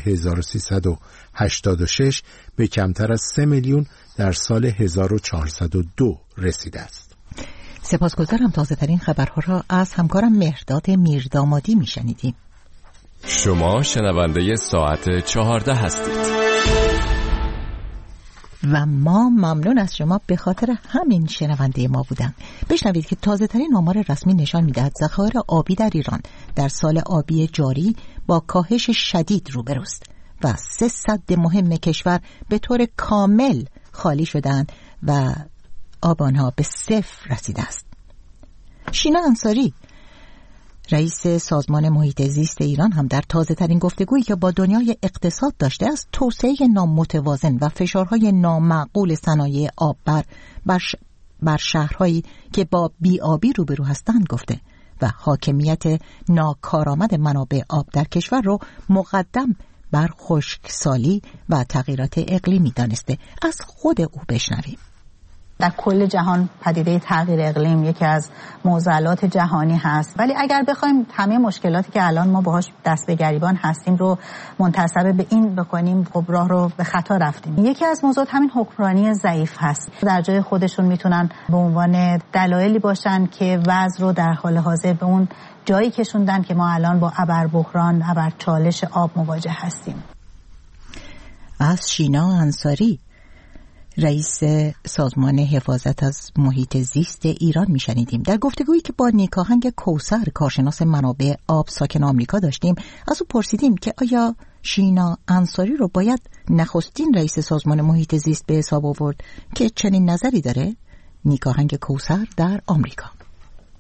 1386 به کمتر از 3 میلیون در سال 1402 رسیده است. سپاسگزارم. تازه ترین خبرها را از همکارم مهرداد میردامادی میشنیدیم. شما شنونده ساعت 14 هستید. و ما ممنون از شما به خاطر همین شنونده ما بودن. بشنوید که تازه ترین آمار رسمی نشان میدهد ذخایر آبی در ایران در سال آبی جاری با کاهش شدید روبروست و 3 سد مهم کشور به طور کامل خالی شدند و آب آنها به 0 رسیده است. شینا انصاری رئیس سازمان محیط زیست ایران هم در تازه ترین گفتگویی که با دنیای اقتصاد داشته است توسعه نامتوازن و فشارهای نامعقول صنایع آب بر شهرهایی که با بی‌آبی روبرو هستند گفته و حاکمیت ناکارآمد منابع آب در کشور رو مقدم بر خشکسالی و تغییرات اقلیمی دانسته. از خود او بشنویم. در کل جهان پدیده تغییر اقلیم یکی از معضلات جهانی هست، ولی اگر بخوایم همه مشکلاتی که الان ما باهاش دست به گریبان هستیم رو منتسب به این بکنیم، خب راه رو به خطا رفتیم. یکی از موضوعات همین حکمرانی ضعیف هست. در جای خودشون میتونن به عنوان دلایلی باشن که وضع رو در حال حاضر به اون جایی کشوندن که ما الان با ابربحران، ابرچالش آب مواجه هستیم. از شینا انصاری رئیس سازمان حفاظت از محیط زیست ایران میشنیدیم. در گفتگویی که با نیکاهنگ کوثر کارشناس منابع آب ساکن آمریکا داشتیم از او پرسیدیم که آیا شینا انصاری رو باید نخستین رئیس سازمان محیط زیست به حساب آورد که چنین نظری داره؟ نیکاهنگ کوثر در آمریکا.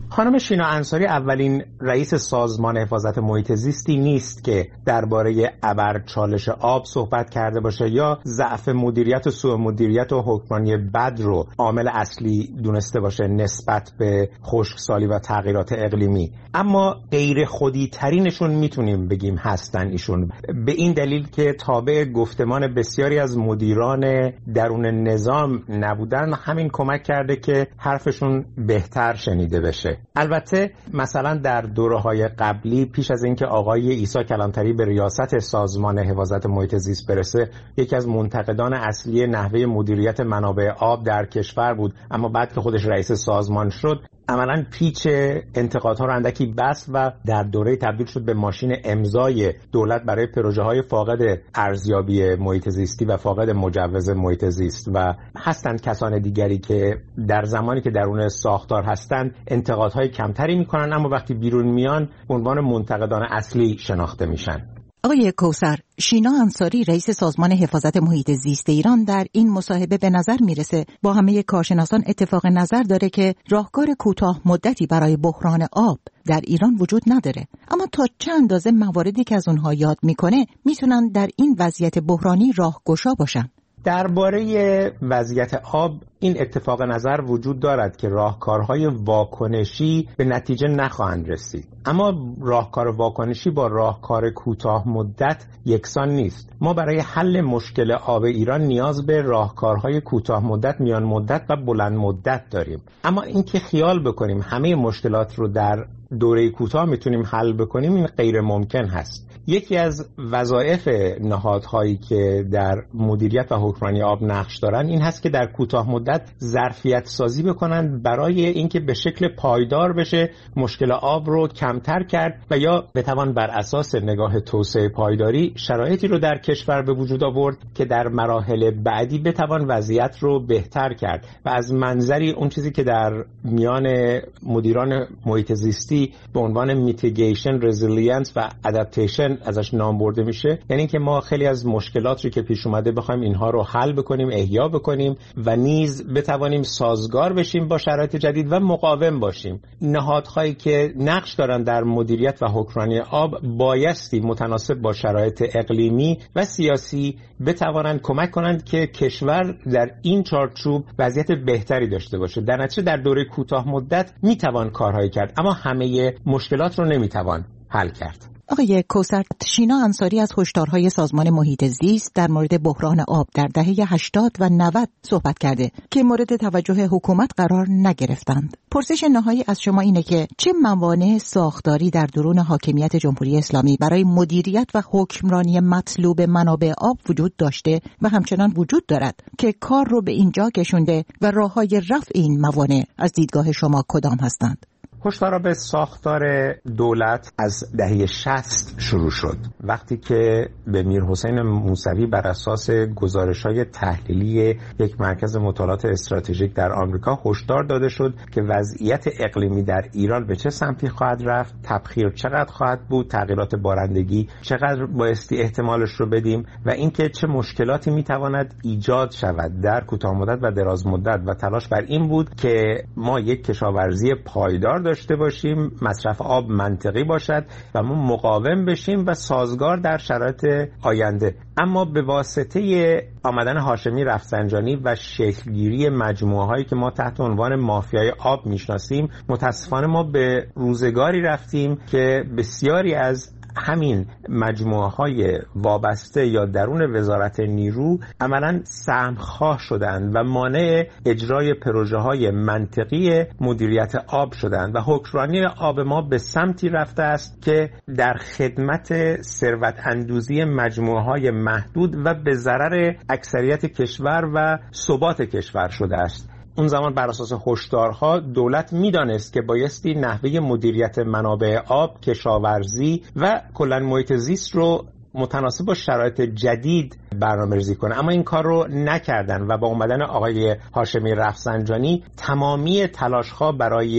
خانم شینا انصاری اولین رئیس سازمان حفاظت محیط زیستی نیست که درباره ابرچالش آب صحبت کرده باشه یا ضعف مدیریت و سوء مدیریت و حکمرانی بد رو عامل اصلی دونسته باشه نسبت به خشکسالی و تغییرات اقلیمی. اما غیر خودی ترینشون میتونیم بگیم هستن ایشون، به این دلیل که تابع گفتمان بسیاری از مدیران درون نظام نبودن، همین کمک کرده که حرفشون بهتر شنیده بشه. البته مثلا در دوره‌های قبلی پیش از اینکه آقای عیسی کلانتری به ریاست سازمان حفاظت محیط زیست برسه، یکی از منتقدان اصلی نحوه مدیریت منابع آب در کشور بود، اما بعد که خودش رئیس سازمان شد عملاً پیچ انتقادها رو اندکی بست و در دوره تبدیل شد به ماشین امضای دولت برای پروژه‌های فاقد ارزیابی محیط زیستی و فاقد مجوز محیط زیست. و هستند کسان دیگری که در زمانی که درون ساختار هستند انتقادهای کمتری میکنن، اما وقتی بیرون میان به عنوان منتقدان اصلی شناخته میشن. آقای کوثر، شینا انصاری رئیس سازمان حفاظت محیط زیست ایران در این مصاحبه به نظر میرسه با همه کارشناسان اتفاق نظر داره که راهکار کوتاه مدتی برای بحران آب در ایران وجود نداره، اما تا چه اندازه مواردی که از اونها یاد میکنه میتونن در این وضعیت بحرانی راهگشا باشن؟ درباره وضعیت آب این اتفاق نظر وجود دارد که راهکارهای واکنشی به نتیجه نخواهند رسید، اما راهکار واکنشی با راهکار کوتاه مدت یکسان نیست. ما برای حل مشکل آب ایران نیاز به راهکارهای کوتاه مدت، میان مدت و بلند مدت داریم. اما اینکه خیال بکنیم همه مشکلات رو در دوره کوتاه میتونیم حل بکنیم، این غیر ممکن هست. یکی از وظایف نهادهایی که در مدیریت و حکمرانی آب نقش دارن این هست که در کوتاه مدت ظرفیت سازی بکنن برای اینکه به شکل پایدار بشه مشکل آب رو کمتر کرد و یا بتوان بر اساس نگاه توسعه پایداری شرایطی رو در کشور به وجود آورد که در مراحل بعدی بتوان وضعیت رو بهتر کرد. و از منظری اون چیزی که در میان مدیران محیط زیستی به عنوان میتیگیشن، رزیلینس و ادپتیشن ازش نام برده میشه، یعنی که ما خیلی از مشکلات رو که پیش اومده بخوایم اینها رو حل بکنیم، احیا بکنیم و نیز بتوانیم سازگار بشیم با شرایط جدید و مقاوم باشیم. نهادهایی که نقش دارن در مدیریت و حکمرانی آب بایستی متناسب با شرایط اقلیمی و سیاسی بتوانند کمک کنند که کشور در این چارچوب وضعیت بهتری داشته باشه. در نتیجه در دوره کوتاه مدت میتوان کارهایی کرد، اما همه مشکلات رو نمیتوان حل کرد. آقای کوثر، شینا انصاری از هشدارهای سازمان محیط زیست در مورد بحران آب در دهه 80 و 90 صحبت کرده که مورد توجه حکومت قرار نگرفتند. پرسش نهایی از شما اینه که چه موانع ساختاری در درون حاکمیت جمهوری اسلامی برای مدیریت و حکمرانی مطلوب منابع آب وجود داشته و همچنان وجود دارد که کار رو به اینجا کشونده و راههای رفع این موانع از دیدگاه شما کدام هستند؟ هشدار به ساختار دولت از دهه 60 شروع شد، وقتی که به میرحسین موسوی بر اساس گزارش‌های تحلیلی یک مرکز مطالعات استراتژیک در آمریکا هشدار داده شد که وضعیت اقلیمی در ایران به چه سمتی خواهد رفت، تبخیر چقدر خواهد بود، تغییرات بارندگی چقدر بایستی احتمالش رو بدیم و اینکه چه مشکلاتی میتواند ایجاد شود در کوتاه مدت و دراز مدت. و تلاش بر این بود که ما یک کشاورزی پایدار داشته باشیم، مصرف آب منطقی باشد و ما مقاوم بشیم و سازگار در شرایط آینده. اما به واسطه آمدن هاشمی رفسنجانی و شکلگیری مجموعه هایی که ما تحت عنوان مافیای آب میشناسیم، متاسفانه ما به روزگاری رفتیم که بسیاری از همین مجموعه های وابسته یا درون وزارت نیرو عملاً سهمخواه شدند و مانع اجرای پروژه های منطقی مدیریت آب شدند و حکمرانی آب ما به سمتی رفته است که در خدمت ثروت اندوزی مجموعه های محدود و به ضرر اکثریت کشور و ثبات کشور شده است. اون زمان بر اساس هشدارها دولت میدانست که بایستی نحوه مدیریت منابع آب، کشاورزی و کلاً محیط زیست رو متناسب با شرایط جدید برنامه‌ریزی کنه، اما این کار رو نکردن و با اومدن آقای هاشمی رفسنجانی تمامی تلاش‌ها برای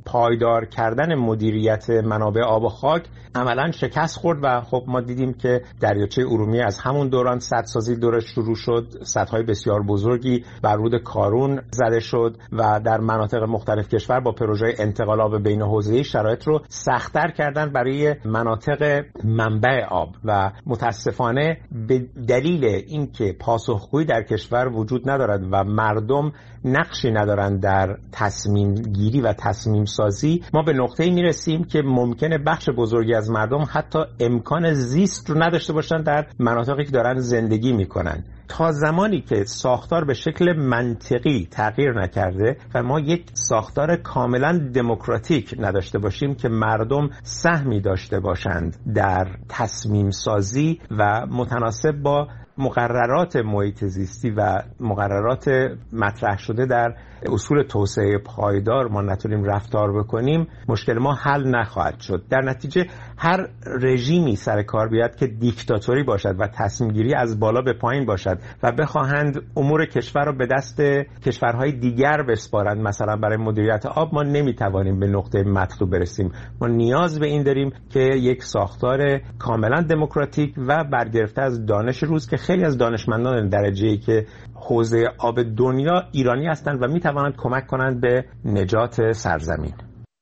پایدار کردن مدیریت منابع آب و خاک عملاً شکست خورد و خب ما دیدیم که دریاچه ارومیه از همون دوران سدسازی دورش شروع شد، سدهای بسیار بزرگی بر رود کارون زده شد و در مناطق مختلف کشور با پروژه انتقال آب بین حوزه‌ای شرایط رو سخت‌تر کردن برای مناطق منبع آب و متاسفانه به دلیل اینکه پاسخگویی در کشور وجود ندارد و مردم نقشی ندارند در تصمیم گیری و تصمیم سازی، ما به نقطه‌ای میرسیم که ممکنه بخش بزرگی از مردم حتی امکان زیست رو نداشته باشند در مناطقی که دارن زندگی میکنن. تا زمانی که ساختار به شکل منطقی تغییر نکرده و ما یک ساختار کاملا دموکراتیک نداشته باشیم که مردم سهمی داشته باشند در تصمیم سازی و متناسب با مقررات محیط زیستی و مقررات مطرح شده در اصول توسعه پایدار ما نتونیم رفتار بکنیم، مشکل ما حل نخواهد شد. در نتیجه هر رژیمی سر کار بیاد که دیکتاتوری باشد و تصمیم گیری از بالا به پایین باشد و بخواهند امور کشور رو به دست کشورهای دیگر بسپارند، مثلا برای مدیریت آب، ما نمیتوانیم به نقطه مطلوب برسیم. ما نیاز به این داریم که یک ساختار کاملا دموکراتیک و برگرفته از دانش روز که خیلی از دانشمندان درجه‌ای که حوزه آب دنیا ایرانی هستند و میتوانند کمک کنند به نجات سرزمین.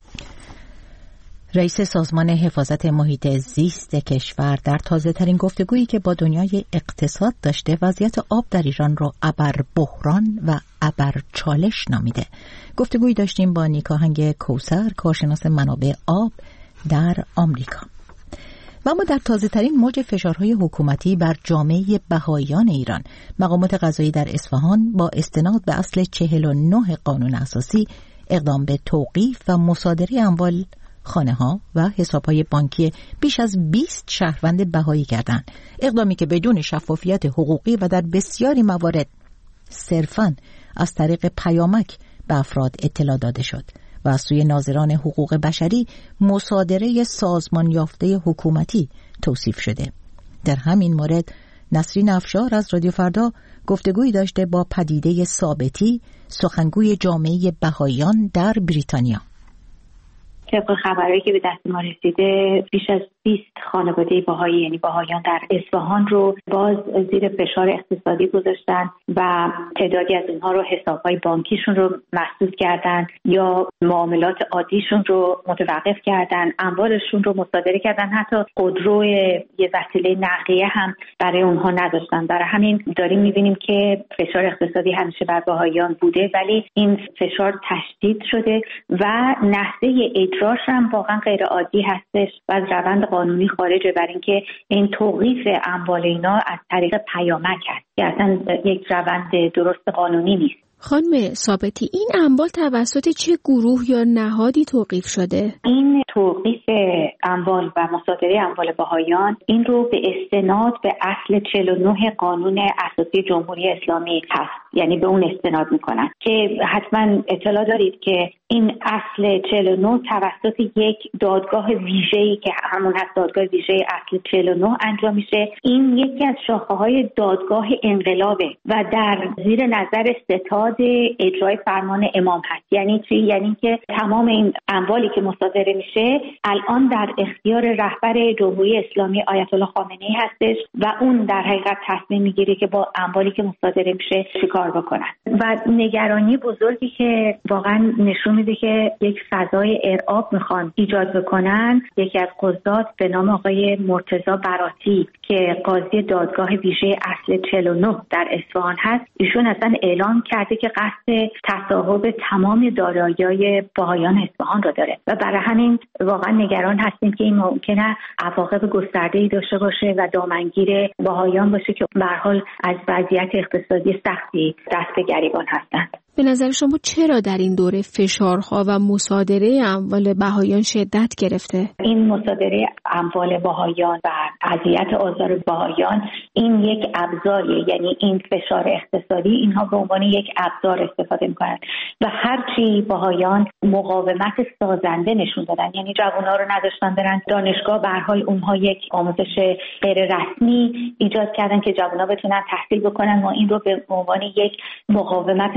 رئیس سازمان حفاظت محیط زیست کشور در تازه‌ترین گفتگویی که با دنیای اقتصاد داشته وضعیت آب در ایران را ابر بحران و ابر چالش نامیده. گفتگویی داشتیم با نیکاهنگ کوثر، کارشناس منابع آب در آمریکا. و اما در تازه‌ترین موج فشارهای حکومتی بر جامعه بهائیان ایران، مقامات قضایی در اصفهان با استناد به اصل 49 قانون اساسی اقدام به توقیف و مصادره اموال خانه‌ها و حساب‌های بانکی بیش از 20 شهروند بهایی کردند. اقدامی که بدون شفافیت حقوقی و در بسیاری موارد صرفاً از طریق پیامک به افراد اطلاع داده شد و از سوی ناظران حقوق بشری مصادره سازمان یافته حکومتی توصیف شده. در همین مورد نسرین افشار از رادیو فردا گفتگویی داشته با پدیده ثابتی، سخنگوی جامعه بهائیان در بریتانیا. طبق خبرهایی که به دست ما رسیده بیش از 20 خانواده بهایی یعنی بهایان در اصفهان رو باز زیر فشار اقتصادی گذاشتن و تعدادی از اینها رو حسابهای بانکیشون رو مسدود کردن یا معاملات عادیشون رو متوقف کردن، اموالشون رو مصادره کردن، حتی خودرو یه وسیله نقلیه هم برای اونها نداشتن. برای همین داریم می‌بینیم که فشار اقتصادی همیشه بر بهایان بوده ولی این فشار تشدید شده و نحوه اجراش هم واقعا غیر عادی هستش و از روند قانونی خارجه، برای اینکه این توقیف اموال اینا از طریق پیامک هست که اصلا یک روند درست قانونی نیست. خانم ثابتی، این اموال توسط چه گروه یا نهادی توقیف شده؟ این توقیف اموال و مصادره اموال بهائیان این رو به استناد به اصل 49 قانون اساسی جمهوری اسلامی هست، یعنی به اون استناد میکنن که حتما اطلاع دارید که این اصل 49 توسط یک دادگاه ویژه‌ای که همون هست دادگاه ویژه اصل 49 انجام میشه. این یکی از شاخه‌های دادگاه انقلابه و در زیر نظر ستاد اجرای فرمان امام هست. یعنی چی؟ یعنی که تمام این اموالی که مصادره میشه الان در اختیار رهبر جمهوری اسلامی آیت الله خامنه‌ای هستش و اون در حقیقت تصمیم میگیره که با اموالی که مصادره میشه چیکار بکنن. و نگرانی بزرگی که واقعا نشون میده که یک فضای ارعاب میخوان ایجاد بکنن، یکی از قضات به نام آقای مرتضی براتی که قاضی دادگاه ویژه اصل 49 در اصفهان هست، ایشون اصلا اعلام کرده که قصد تصاحب تمام دارایی‌های بهائیان اصفهان را داره و برای همین واقعا نگران هستیم که این ممکنه عواقب گسترده‌ای داشته باشه و دامنگیر بهائیان باشه که به هر حال از وضعیت اقتصادی سختی دست به گریبان هستند. به نظر شما چرا در این دوره فشارها و مصادره اموال بهائیان شدت گرفته؟ این مصادره اموال بهائیان و اذیت آزار بهائیان این یک ابزاریه، یعنی این فشار اقتصادی اینها به عنوان یک ابزار استفاده میکنند و هرچی بهائیان مقاومت سازنده نشون دادن، یعنی جوان‌ها رو نذاشتن برن دانشگاه، به هر حال اونها یک آموزش غیر رسمی ایجاد کردن که جوان‌ها بتونن تحصیل بکنن و این رو به عنوان یک مقاومت سازنده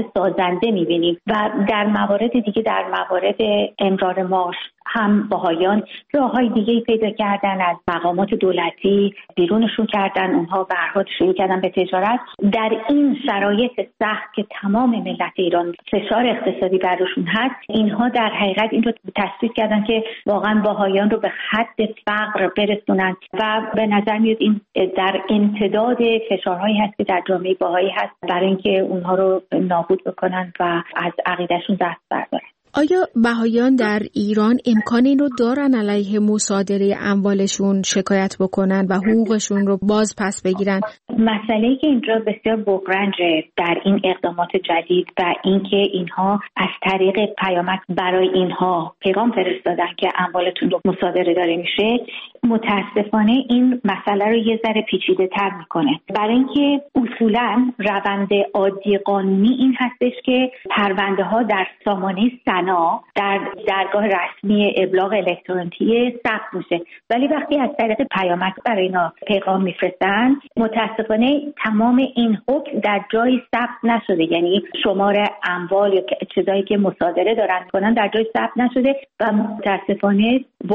آینده می‌بینیم و در موارد دیگه، در موارد امرار معاش هم بهائیان راه‌های دیگه‌ای پیدا کردن، از مقامات دولتی بیرونشون کردن، اونها به هر حال شروع کردن به تجارت. در این شرایط سخت که تمام ملت ایران فشار اقتصادی برشون هست، اینها در حقیقت این رو تثبیت کردن که واقعا بهائیان رو به حد فقر برسونن و به نظر میاد این در امتداد فشارهایی هست که در جامعه بهائی هست برای اینکه اونها رو نابود بکنن و از عقیدهشون دست بردارن. آیا بهائیان در ایران امکان این رو دارن علیه مصادره اموالشون شکایت بکنن و حقوقشون رو باز پس بگیرن؟ مسئله‌ای که اینجا بسیار بغرنجه در این اقدامات جدید و اینکه اینها از طریق پیامک برای اینها پیغام فرستادن که اموالتون رو مصادره داره میشه، متاسفانه این مسئله رو یه ذره پیچیده‌تر میکنه. برای اینکه اصولاً روند عادی قانونی این هستش که پرونده ها در سامانه در درگاه رسمی ابلاغ الکترونیکی ثبت میشه، ولی وقتی از طریق پیامک برای اینا پیغام میفرستن، متاسفانه تمام این حکم در جایی ثبت نشده، یعنی شمار اموال یا چیزایی که مصادره دارن میکنن در جایی ثبت نشده و متاسفانه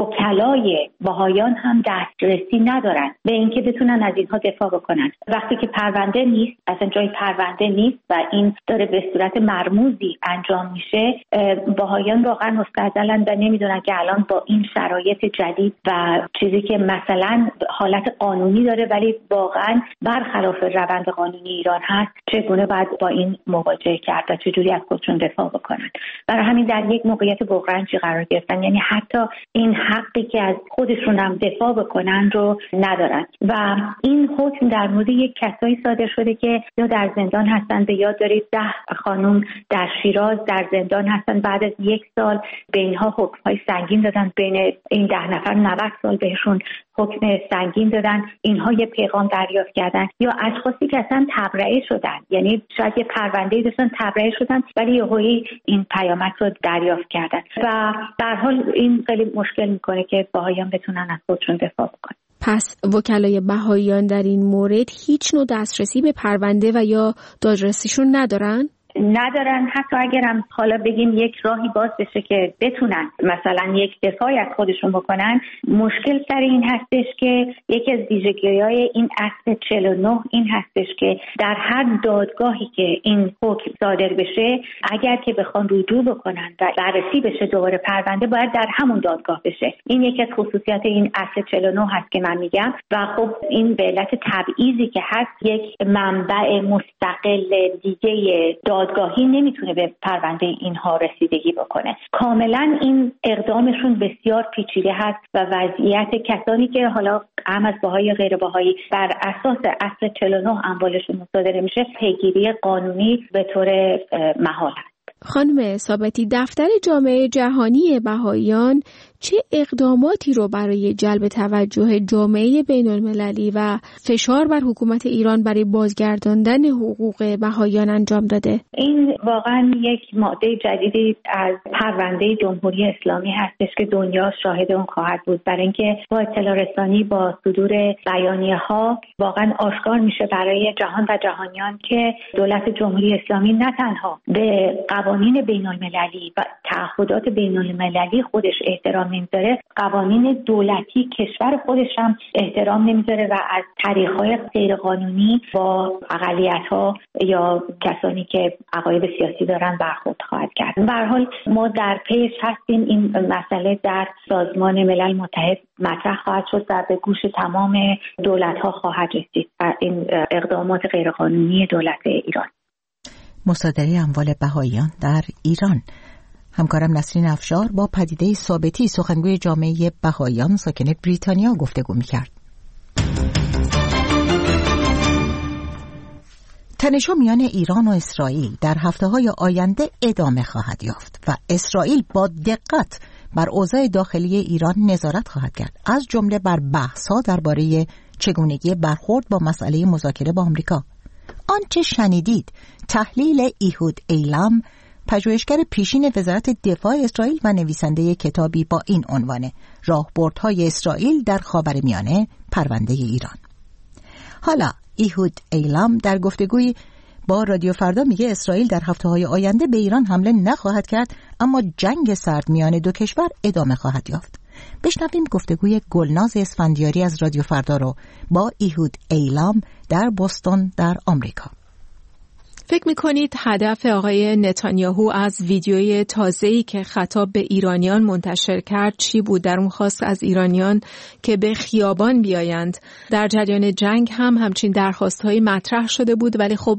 وکلای بهائیان هم دسترسی ندارن به اینکه بتونن از اینها دفاع بکنن. وقتی که پرونده نیست، اصلا جای پرونده نیست و این داره به صورت مرموزی انجام میشه، بهائیان واقعا مستعجلن و نمیدونن که الان با این شرایط جدید و چیزی که مثلا حالت قانونی داره ولی واقعا برخلاف روند قانونی ایران هست، چگونه باید با این مواجهه کرد و چجوری از خودشون دفاع بکنن. برای همین در یک موقعیت بغرنجی قرار گرفتن، یعنی حتی این حقی که از خودشون هم دفاع بکنن رو ندارن و این حکم در مورد یک کسایی صادر شده که یا در زندان هستن. به یاد دارید 10 خانم در شیراز در زندان هستن، بعد از 1 سال به اینها حکم‌های سنگین دادن، بین این 10 نفر 90 سال بهشون حکم سنگین دادن. اینها یه پیغام دریافت کردن یا اشخاصی که اصلا تبرئه شدن، یعنی شاید یه پرونده‌ای داشتن تبرئه شدن ولی یهویی این پیامک رو دریافت کردن و در حال این خیلی مشکل میکنه که بهائیان بتونن از خودشون دفاع بکنن. پس وکلای بهائیان در این مورد هیچ نوع دسترسی به پرونده و یا دادرسیشون ندارن؟ ندارن. حتی اگرم حالا بگیم یک راهی باز بشه که بتونن مثلا یک دفاعی از خودشون بکنن، مشکل سر این هستش که یکی از ویژگی‌های این اصل 49 این هستش که در هر دادگاهی که این حکم صادر بشه، اگر که بخوان رجوع بکنن و بررسی بشه دوباره پرونده، باید در همون دادگاه بشه. این یکی از خصوصیات این اصل 49 هست که من میگم و خب این به علت تبعیضی که هست، یک منبع مستقل دیگه دادگاهی نمیتونه به پرونده اینها رسیدگی بکنه. کاملا این اقدامشون بسیار پیچیده هست و وضعیت کسانی که حالا هم از بهایی غیر بهایی بر اساس اصل 49 اموالشون مصادره میشه، پیگیری قانونی به طور محال هست. خانم ثابتی، دفتر جامعه جهانی بهائیان چه اقداماتی رو برای جلب توجه جامعه بین‌المللی و فشار بر حکومت ایران برای بازگرداندن حقوق بهائیان انجام داده؟ این واقعا یک ماده جدیدی از پرونده جمهوری اسلامی هستش که دنیا شاهد اون خواهد بود، برای اینکه با اطلاع رسانی با صدور بیانیه‌ها واقعا آشکار میشه برای جهان و جهانیان که دولت جمهوری اسلامی نه تنها به قوانین بین‌المللی و تعهدات بین‌المللی خودش احترام نمیذاره، قوانین دولتی کشور خودش هم احترام نمیذاره و از طریق‌های غیرقانونی با اقلیت‌ها یا کسانی که عقاید سیاسی دارن برخورد خواهد کرد. به هر حال ما در پیش هستیم، این مسئله در سازمان ملل متحد مطرح خواهد شد و به گوش تمام دولت‌ها خواهد رسید این اقدامات غیرقانونی دولت ایران. مصادره اموال بهائیان در ایران. همکارم نسرین افشار با پدیده ثابتی، سخنگوی جامعه بهائیان ساکن بریتانیا، گفتگو می‌کرد. تنش‌ها میان ایران و اسرائیل در هفته‌های آینده ادامه خواهد یافت و اسرائیل با دقت بر اوضاع داخلی ایران نظارت خواهد کرد، از جمله بر بحث‌ها درباره چگونگی برخورد با مسئله مذاکره با آمریکا. آنچه شنیدید تحلیل ایهود ایلام، پژوهشگر پیشین وزارت دفاع اسرائیل و نویسنده کتابی با این عنوان راهبردهای اسرائیل در خاورمیانه، پرونده ایران. حالا ایهود ایلام در گفتگویی با رادیو فردا میگه اسرائیل در هفته‌های آینده به ایران حمله نخواهد کرد، اما جنگ سرد میان دو کشور ادامه خواهد یافت. بشنویم گفتگوی گلناز اسفندیاری از رادیو فردا رو با ایهود ایلام در بوستون در آمریکا. فکر می‌کنید هدف آقای نتانیاهو از ویدیوی تازه‌ای که خطاب به ایرانیان منتشر کرد چی بود؟ در اون خواست از ایرانیان که به خیابان بیایند. در جریان جنگ هم همچین درخواست‌هایی مطرح شده بود، ولی خب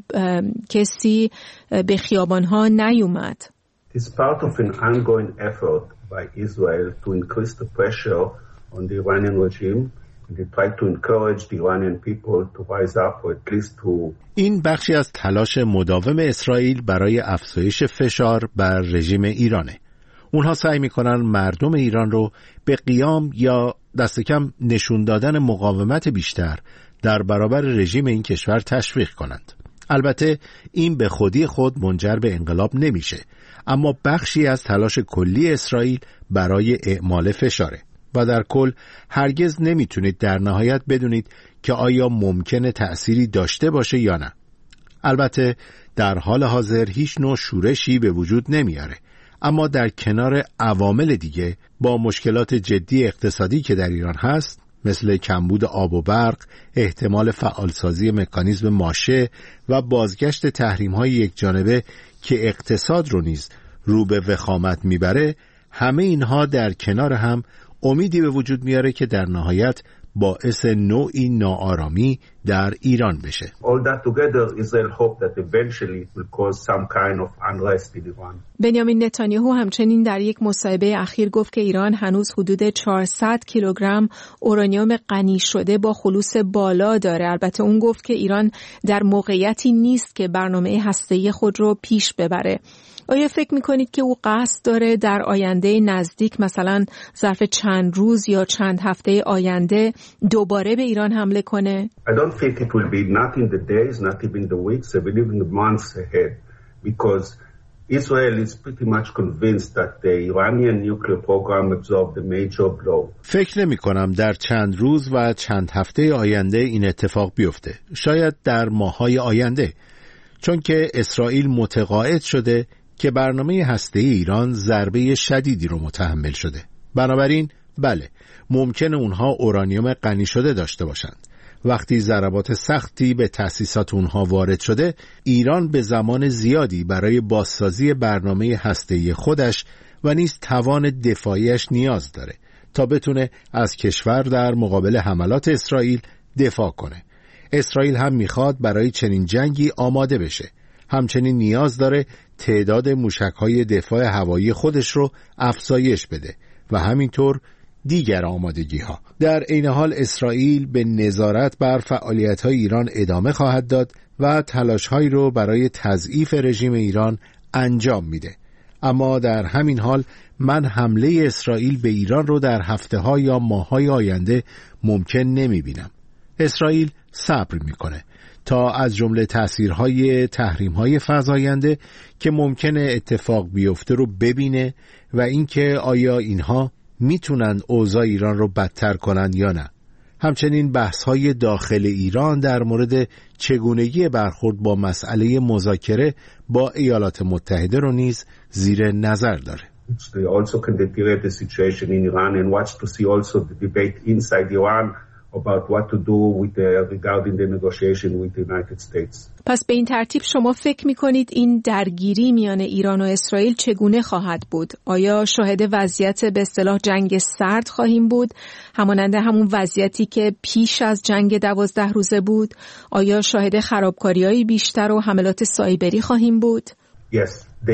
کسی به خیابان‌ها نیومد. It's part of an ongoing effort by Israel to increase the pressure on the Iranian regime. They try to encourage the Iranian people to rise up or at least to. این بخشی از تلاش مداوم اسرائیل برای افزایش فشار بر رژیم ایرانه. اونها سعی میکنن مردم ایران رو به قیام یا دست کم نشون دادن مقاومت بیشتر در برابر رژیم این کشور تشویق کنند. البته این به خودی خود منجر به انقلاب نمیشه، اما بخشی از تلاش کلی اسرائیل برای اعمال فشاره و در کل هرگز نمیتونید در نهایت بدونید که آیا ممکنه تأثیری داشته باشه یا نه. البته در حال حاضر هیچ نوع شورشی به وجود نمیاره، اما در کنار عوامل دیگه با مشکلات جدی اقتصادی که در ایران هست، مثل کمبود آب و برق، احتمال فعالسازی مکانیزم ماشه و بازگشت تحریم‌های یکجانبه که اقتصاد رو نیز رو به وخامت میبره، همه اینها در کنار هم امیدی به وجود میاره که در نهایت باعث نوعی ناآرامی در ایران بشه. All that together Israel hope that eventually it will cause some kind of unrest in Iran. بنیامین نتانیاهو همچنین در یک مصاحبه اخیر گفت که ایران هنوز حدود 400 کیلوگرم اورانیوم غنی شده با خلوص بالا داره. البته اون گفت که ایران در موقعیتی نیست که برنامه هسته‌ای خود رو پیش ببره. آیا فکر میکنید که او قصد داره در آینده نزدیک، مثلا ظرف چند روز یا چند هفته آینده، دوباره به ایران حمله کنه؟ I don't think it will be not in the days, not even the weeks, but even the months ahead, because Israel is pretty much convinced that the Iranian nuclear program absorbed a major blow. فکر نمی کنم در چند روز و چند هفته آینده این اتفاق بیفته. شاید در ماه‌های آینده، چون که اسرائیل متقاعد شده که برنامه هسته‌ای ایران ضربه شدیدی رو متحمل شده. بنابراین بله، ممکنه اونها اورانیوم غنی شده داشته باشند. وقتی ضربات سختی به تأسیسات اونها وارد شده، ایران به زمان زیادی برای بازسازی برنامه هسته‌ای خودش و نیز توان دفاعیش نیاز داره تا بتونه از کشور در مقابل حملات اسرائیل دفاع کنه. اسرائیل هم میخواد برای چنین جنگی آماده بشه. همچنین نیاز داره تعداد موشک‌های دفاع هوایی خودش رو افزایش بده و همینطور دیگر آمادگی‌ها. در عین حال اسرائیل به نظارت بر فعالیت‌های ایران ادامه خواهد داد و تلاش‌هایی رو برای تضعیف رژیم ایران انجام میده. اما در همین حال من حمله اسرائیل به ایران رو در هفته‌ها یا ماه‌های آینده ممکن نمی‌بینم. اسرائیل صبر می‌کنه تا از جمله تأثیرهای تحریم‌های فزاینده که ممکنه اتفاق بیفته رو ببینه و اینکه آیا اینها میتونن اوضاع ایران رو بدتر کنن یا نه. همچنین بحث‌های داخل ایران در مورد چگونگی برخورد با مسئله مذاکره با ایالات متحده رو نیز زیر نظر داره. They also can deteriorate the situation in Iran and watch to see also the debate inside Iran about what to do with regarding the negotiation with the United States. پس به این ترتیب شما فکر می‌کنید این درگیری میان ایران و اسرائیل چگونه خواهد بود؟ آیا شاهد وضعیت به اصطلاح جنگ سرد خواهیم بود، همانند همون وضعیتی که پیش از جنگ 12 روزه بود؟ آیا شاهد خرابکاری‌های بیشتر و حملات سایبری خواهیم بود؟ Yes, the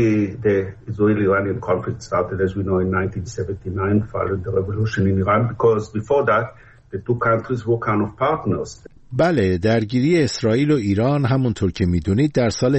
Israeli-Iranian conflict started, as we know, in 1979 following the revolution in Iran, because before that the two countries were kind of partners. بله، درگیری اسرائیل و ایران همونطور که میدونید در سال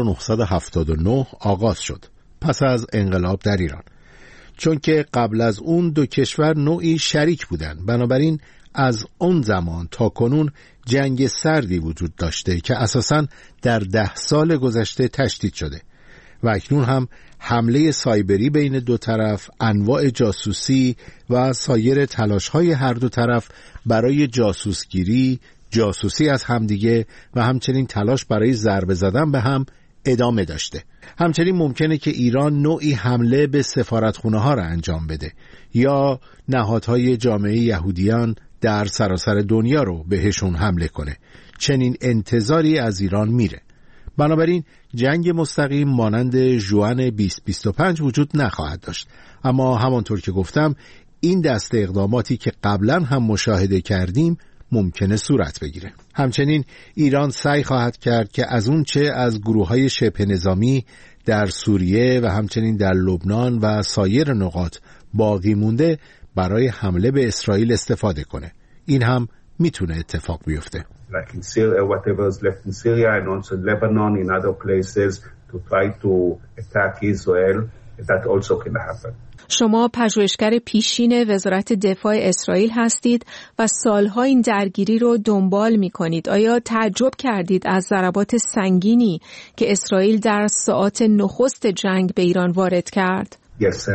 1979 آغاز شد، پس از انقلاب در ایران، چون که قبل از اون دو کشور نوعی شریک بودن. بنابراین از اون زمان تا کنون جنگ سردی وجود داشته که اساساً در 10 سال گذشته تشدید شده و اکنون هم حمله سایبری بین دو طرف، انواع جاسوسی و سایر تلاش‌های هر دو طرف برای جاسوسگیری، جاسوسی از همدیگه و همچنین تلاش برای ضربه زدن به هم ادامه داشته. همچنین ممکنه که ایران نوعی حمله به سفارتخونه ها را انجام بده یا نهادهای جامعه یهودیان در سراسر دنیا رو بهشون حمله کنه. چنین انتظاری از ایران میره. بنابراین جنگ مستقیم مانند ژوئن 2025 وجود نخواهد داشت. اما همانطور که گفتم این دسته اقداماتی که قبلا هم مشاهده کردیم ممکنه صورت بگیره. همچنین ایران سعی خواهد کرد که از اون چه از گروه‌های شبه نظامی در سوریه و همچنین در لبنان و سایر نقاط باقی مونده برای حمله به اسرائیل استفاده کنه. این هم میتونه اتفاق بیفته. Like in Syria, whatever is left in Syria and also Lebanon, in other places, to try to attack Israel, that also can happen. شما پژوهشگر پیشین وزارت دفاع اسرائیل هستید و سالها این درگیری رو دنبال می‌کنید. آیا تعجب کردید از ضربات سنگینی که اسرائیل در ساعات نخست جنگ به ایران وارد کرد؟ Yes,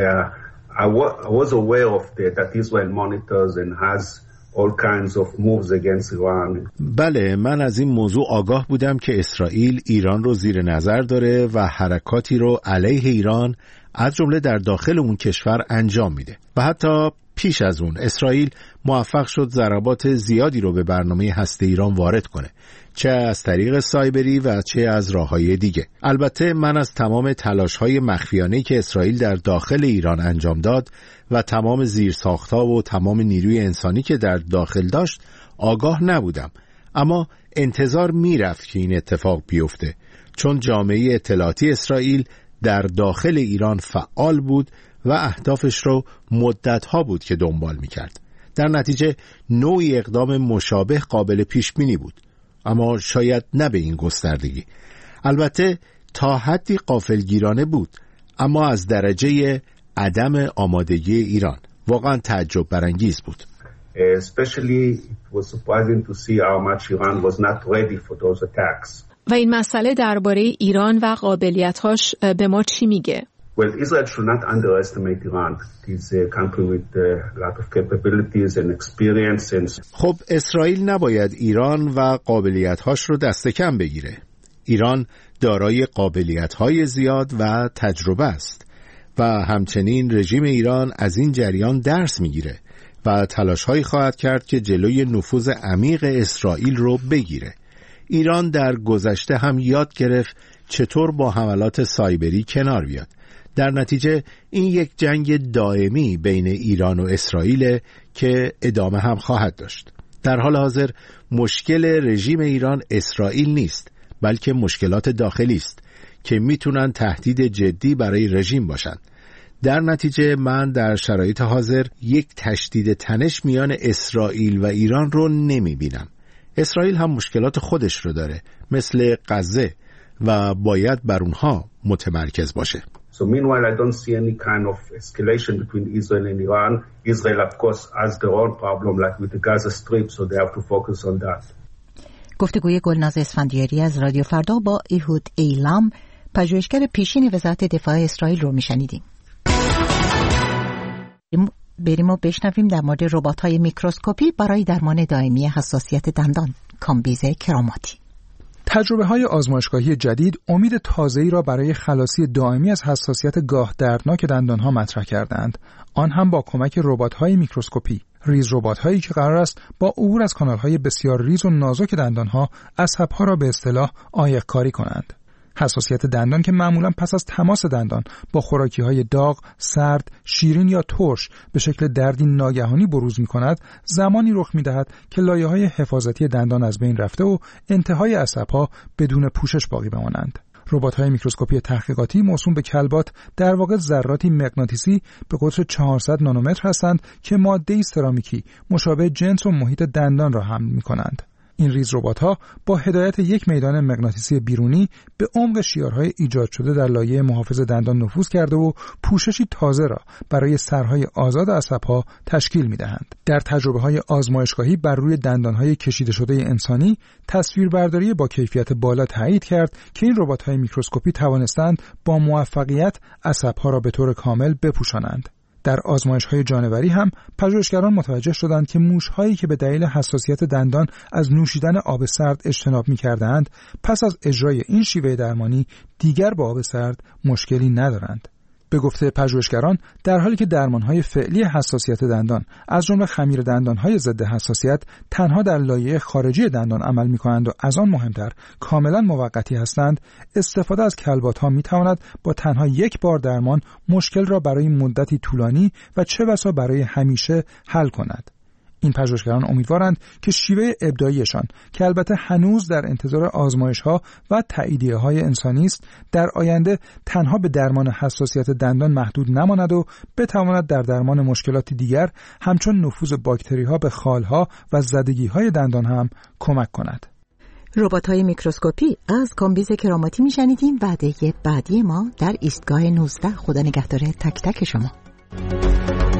I was aware of that Israel monitors and has all kinds of moves against Iran. بله، من از این موضوع آگاه بودم که اسرائیل ایران رو زیر نظر داره و حرکاتی رو علیه ایران از جمله در داخل اون کشور انجام میده و حتی پیش از اون اسرائیل موفق شد ضربات زیادی رو به برنامه هسته ایران وارد کنه، چه از طریق سایبری و چه از راه‌های دیگه. البته من از تمام تلاش‌های مخفیانه‌ای که اسرائیل در داخل ایران انجام داد و تمام زیرساخت‌ها و تمام نیروی انسانی که در داخل داشت آگاه نبودم، اما انتظار میرفت که این اتفاق بیفته، چون جامعه اطلاعاتی اسرائیل در داخل ایران فعال بود و اهدافش رو مدت‌ها بود که دنبال می‌کرد. در نتیجه نوعی اقدام مشابه قابل پیش بینی بود، اما شاید نه به این گستردگی. البته تا حدی غافلگیرانه بود، اما از درجه عدم آمادگی ایران واقعا تعجب برانگیز بود. Especially it was surprising to see how much Iran was not ready for those attacks. و این مسئله درباره ایران و قابلیت‌هاش به ما چی میگه؟ Well, Israel should not underestimate Iran. It is a country with a lot of capabilities and experience and... خب اسرائیل نباید ایران و قابلیت‌هاش رو دست کم بگیره. ایران دارای قابلیت‌های زیاد و تجربه است و همچنین رژیم ایران از این جریان درس میگیره و تلاش‌هایی خواهد کرد که جلوی نفوذ عمیق اسرائیل رو بگیره. ایران در گذشته هم یاد گرفت چطور با حملات سایبری کنار بیاد. در نتیجه این یک جنگ دائمی بین ایران و اسرائیل که ادامه هم خواهد داشت. در حال حاضر مشکل رژیم ایران اسرائیل نیست، بلکه مشکلات داخلی است که میتونن تهدید جدی برای رژیم باشند. در نتیجه من در شرایط حاضر یک تشدید تنش میان اسرائیل و ایران رو نمیبینم. اسرائیل هم مشکلات خودش رو داره، مثل غزه، و باید بر اونها متمرکز باشه. So meanwhile, I don't see any kind of escalation between Israel and Iran. Israel, of course, has their own problem, like with the Gaza Strip, so they have to focus on that. گفتگوی گلناز اسفندیاری از رادیو فردا با ایهود ایلام، پژوهشگر پیشین وزارت دفاع اسرائیل رو میشنیدیم. بریم و بشنویم در مورد ربات‌های میکروسکوپی برای درمان دائمی حساسیت دندان، کامبیز کراماتی. تجربه‌های آزمایشگاهی جدید امید تازه‌ای را برای خلاصی دائمی از حساسیت گاه دردناک دندان‌ها مطرح کردند، آن هم با کمک ربات‌های میکروسکوپی. ریز ربات‌هایی که قرار است با عبور از کانال‌های بسیار ریز و نازک دندان‌ها عصب‌ها را به اصطلاح عایق‌کاری کنند. حساسیت دندان که معمولاً پس از تماس دندان با خوراکی‌های داغ، سرد، شیرین یا ترش به شکل دردی ناگهانی بروز می‌کند، زمانی رخ می‌دهد که لایه‌های حفاظتی دندان از بین رفته و انتهای عصب‌ها بدون پوشش باقی بمانند. ربات‌های میکروسکوپی تحقیقاتی موسوم به کلبات در واقع ذراتی مغناطیسی به قطر 400 نانومتر هستند که ماده‌ای سرامیکی مشابه جنس و محیط دندان را حمل می‌کنند. این ریز ربات‌ها با هدایت یک میدان مغناطیسی بیرونی به عمق شیارهای ایجاد شده در لایه محافظ دندان نفوذ کرده و پوششی تازه را برای سرهای آزاد عصب‌ها تشکیل می‌دهند. در تجربه‌های آزمایشگاهی بر روی دندان‌های کشیده شده انسانی، تصویربرداری با کیفیت بالا تایید کرد که این ربات‌های میکروسکوپی توانستند با موفقیت عصب‌ها را به طور کامل بپوشانند. در آزمایش‌های جانوری هم پژوهشگران متوجه شدند که موش‌هایی که به دلیل حساسیت دندان از نوشیدن آب سرد اجتناب می‌کردند، پس از اجرای این شیوه درمانی دیگر با آب سرد مشکلی ندارند. به گفته پژوهشگران، در حالی که درمان‌های فعلی حساسیت دندان از جمله خمیر دندان‌های ضد حساسیت تنها در لایه خارجی دندان عمل می‌کنند و از آن مهمتر کاملاً موقتی هستند، استفاده از کلبات‌ها می‌تواند با تنها یک بار درمان مشکل را برای مدتی طولانی و چه بسا برای همیشه حل کند. این پژوهشگران امیدوارند که شیوه ابداعیشان که البته هنوز در انتظار آزمایش‌ها و تاییدیه‌های انسانی است، در آینده تنها به درمان حساسیت دندان محدود نماند و بتواند در درمان مشکلات دیگر همچون نفوذ باکتری‌ها به خال‌ها و زدگی‌های دندان هم کمک کند. ربات‌های میکروسکوپی از کامبیز کراماتی میشنیدیم. وعده بعدی ما در ایستگاه 19. خدا نگهدار تک تک شما.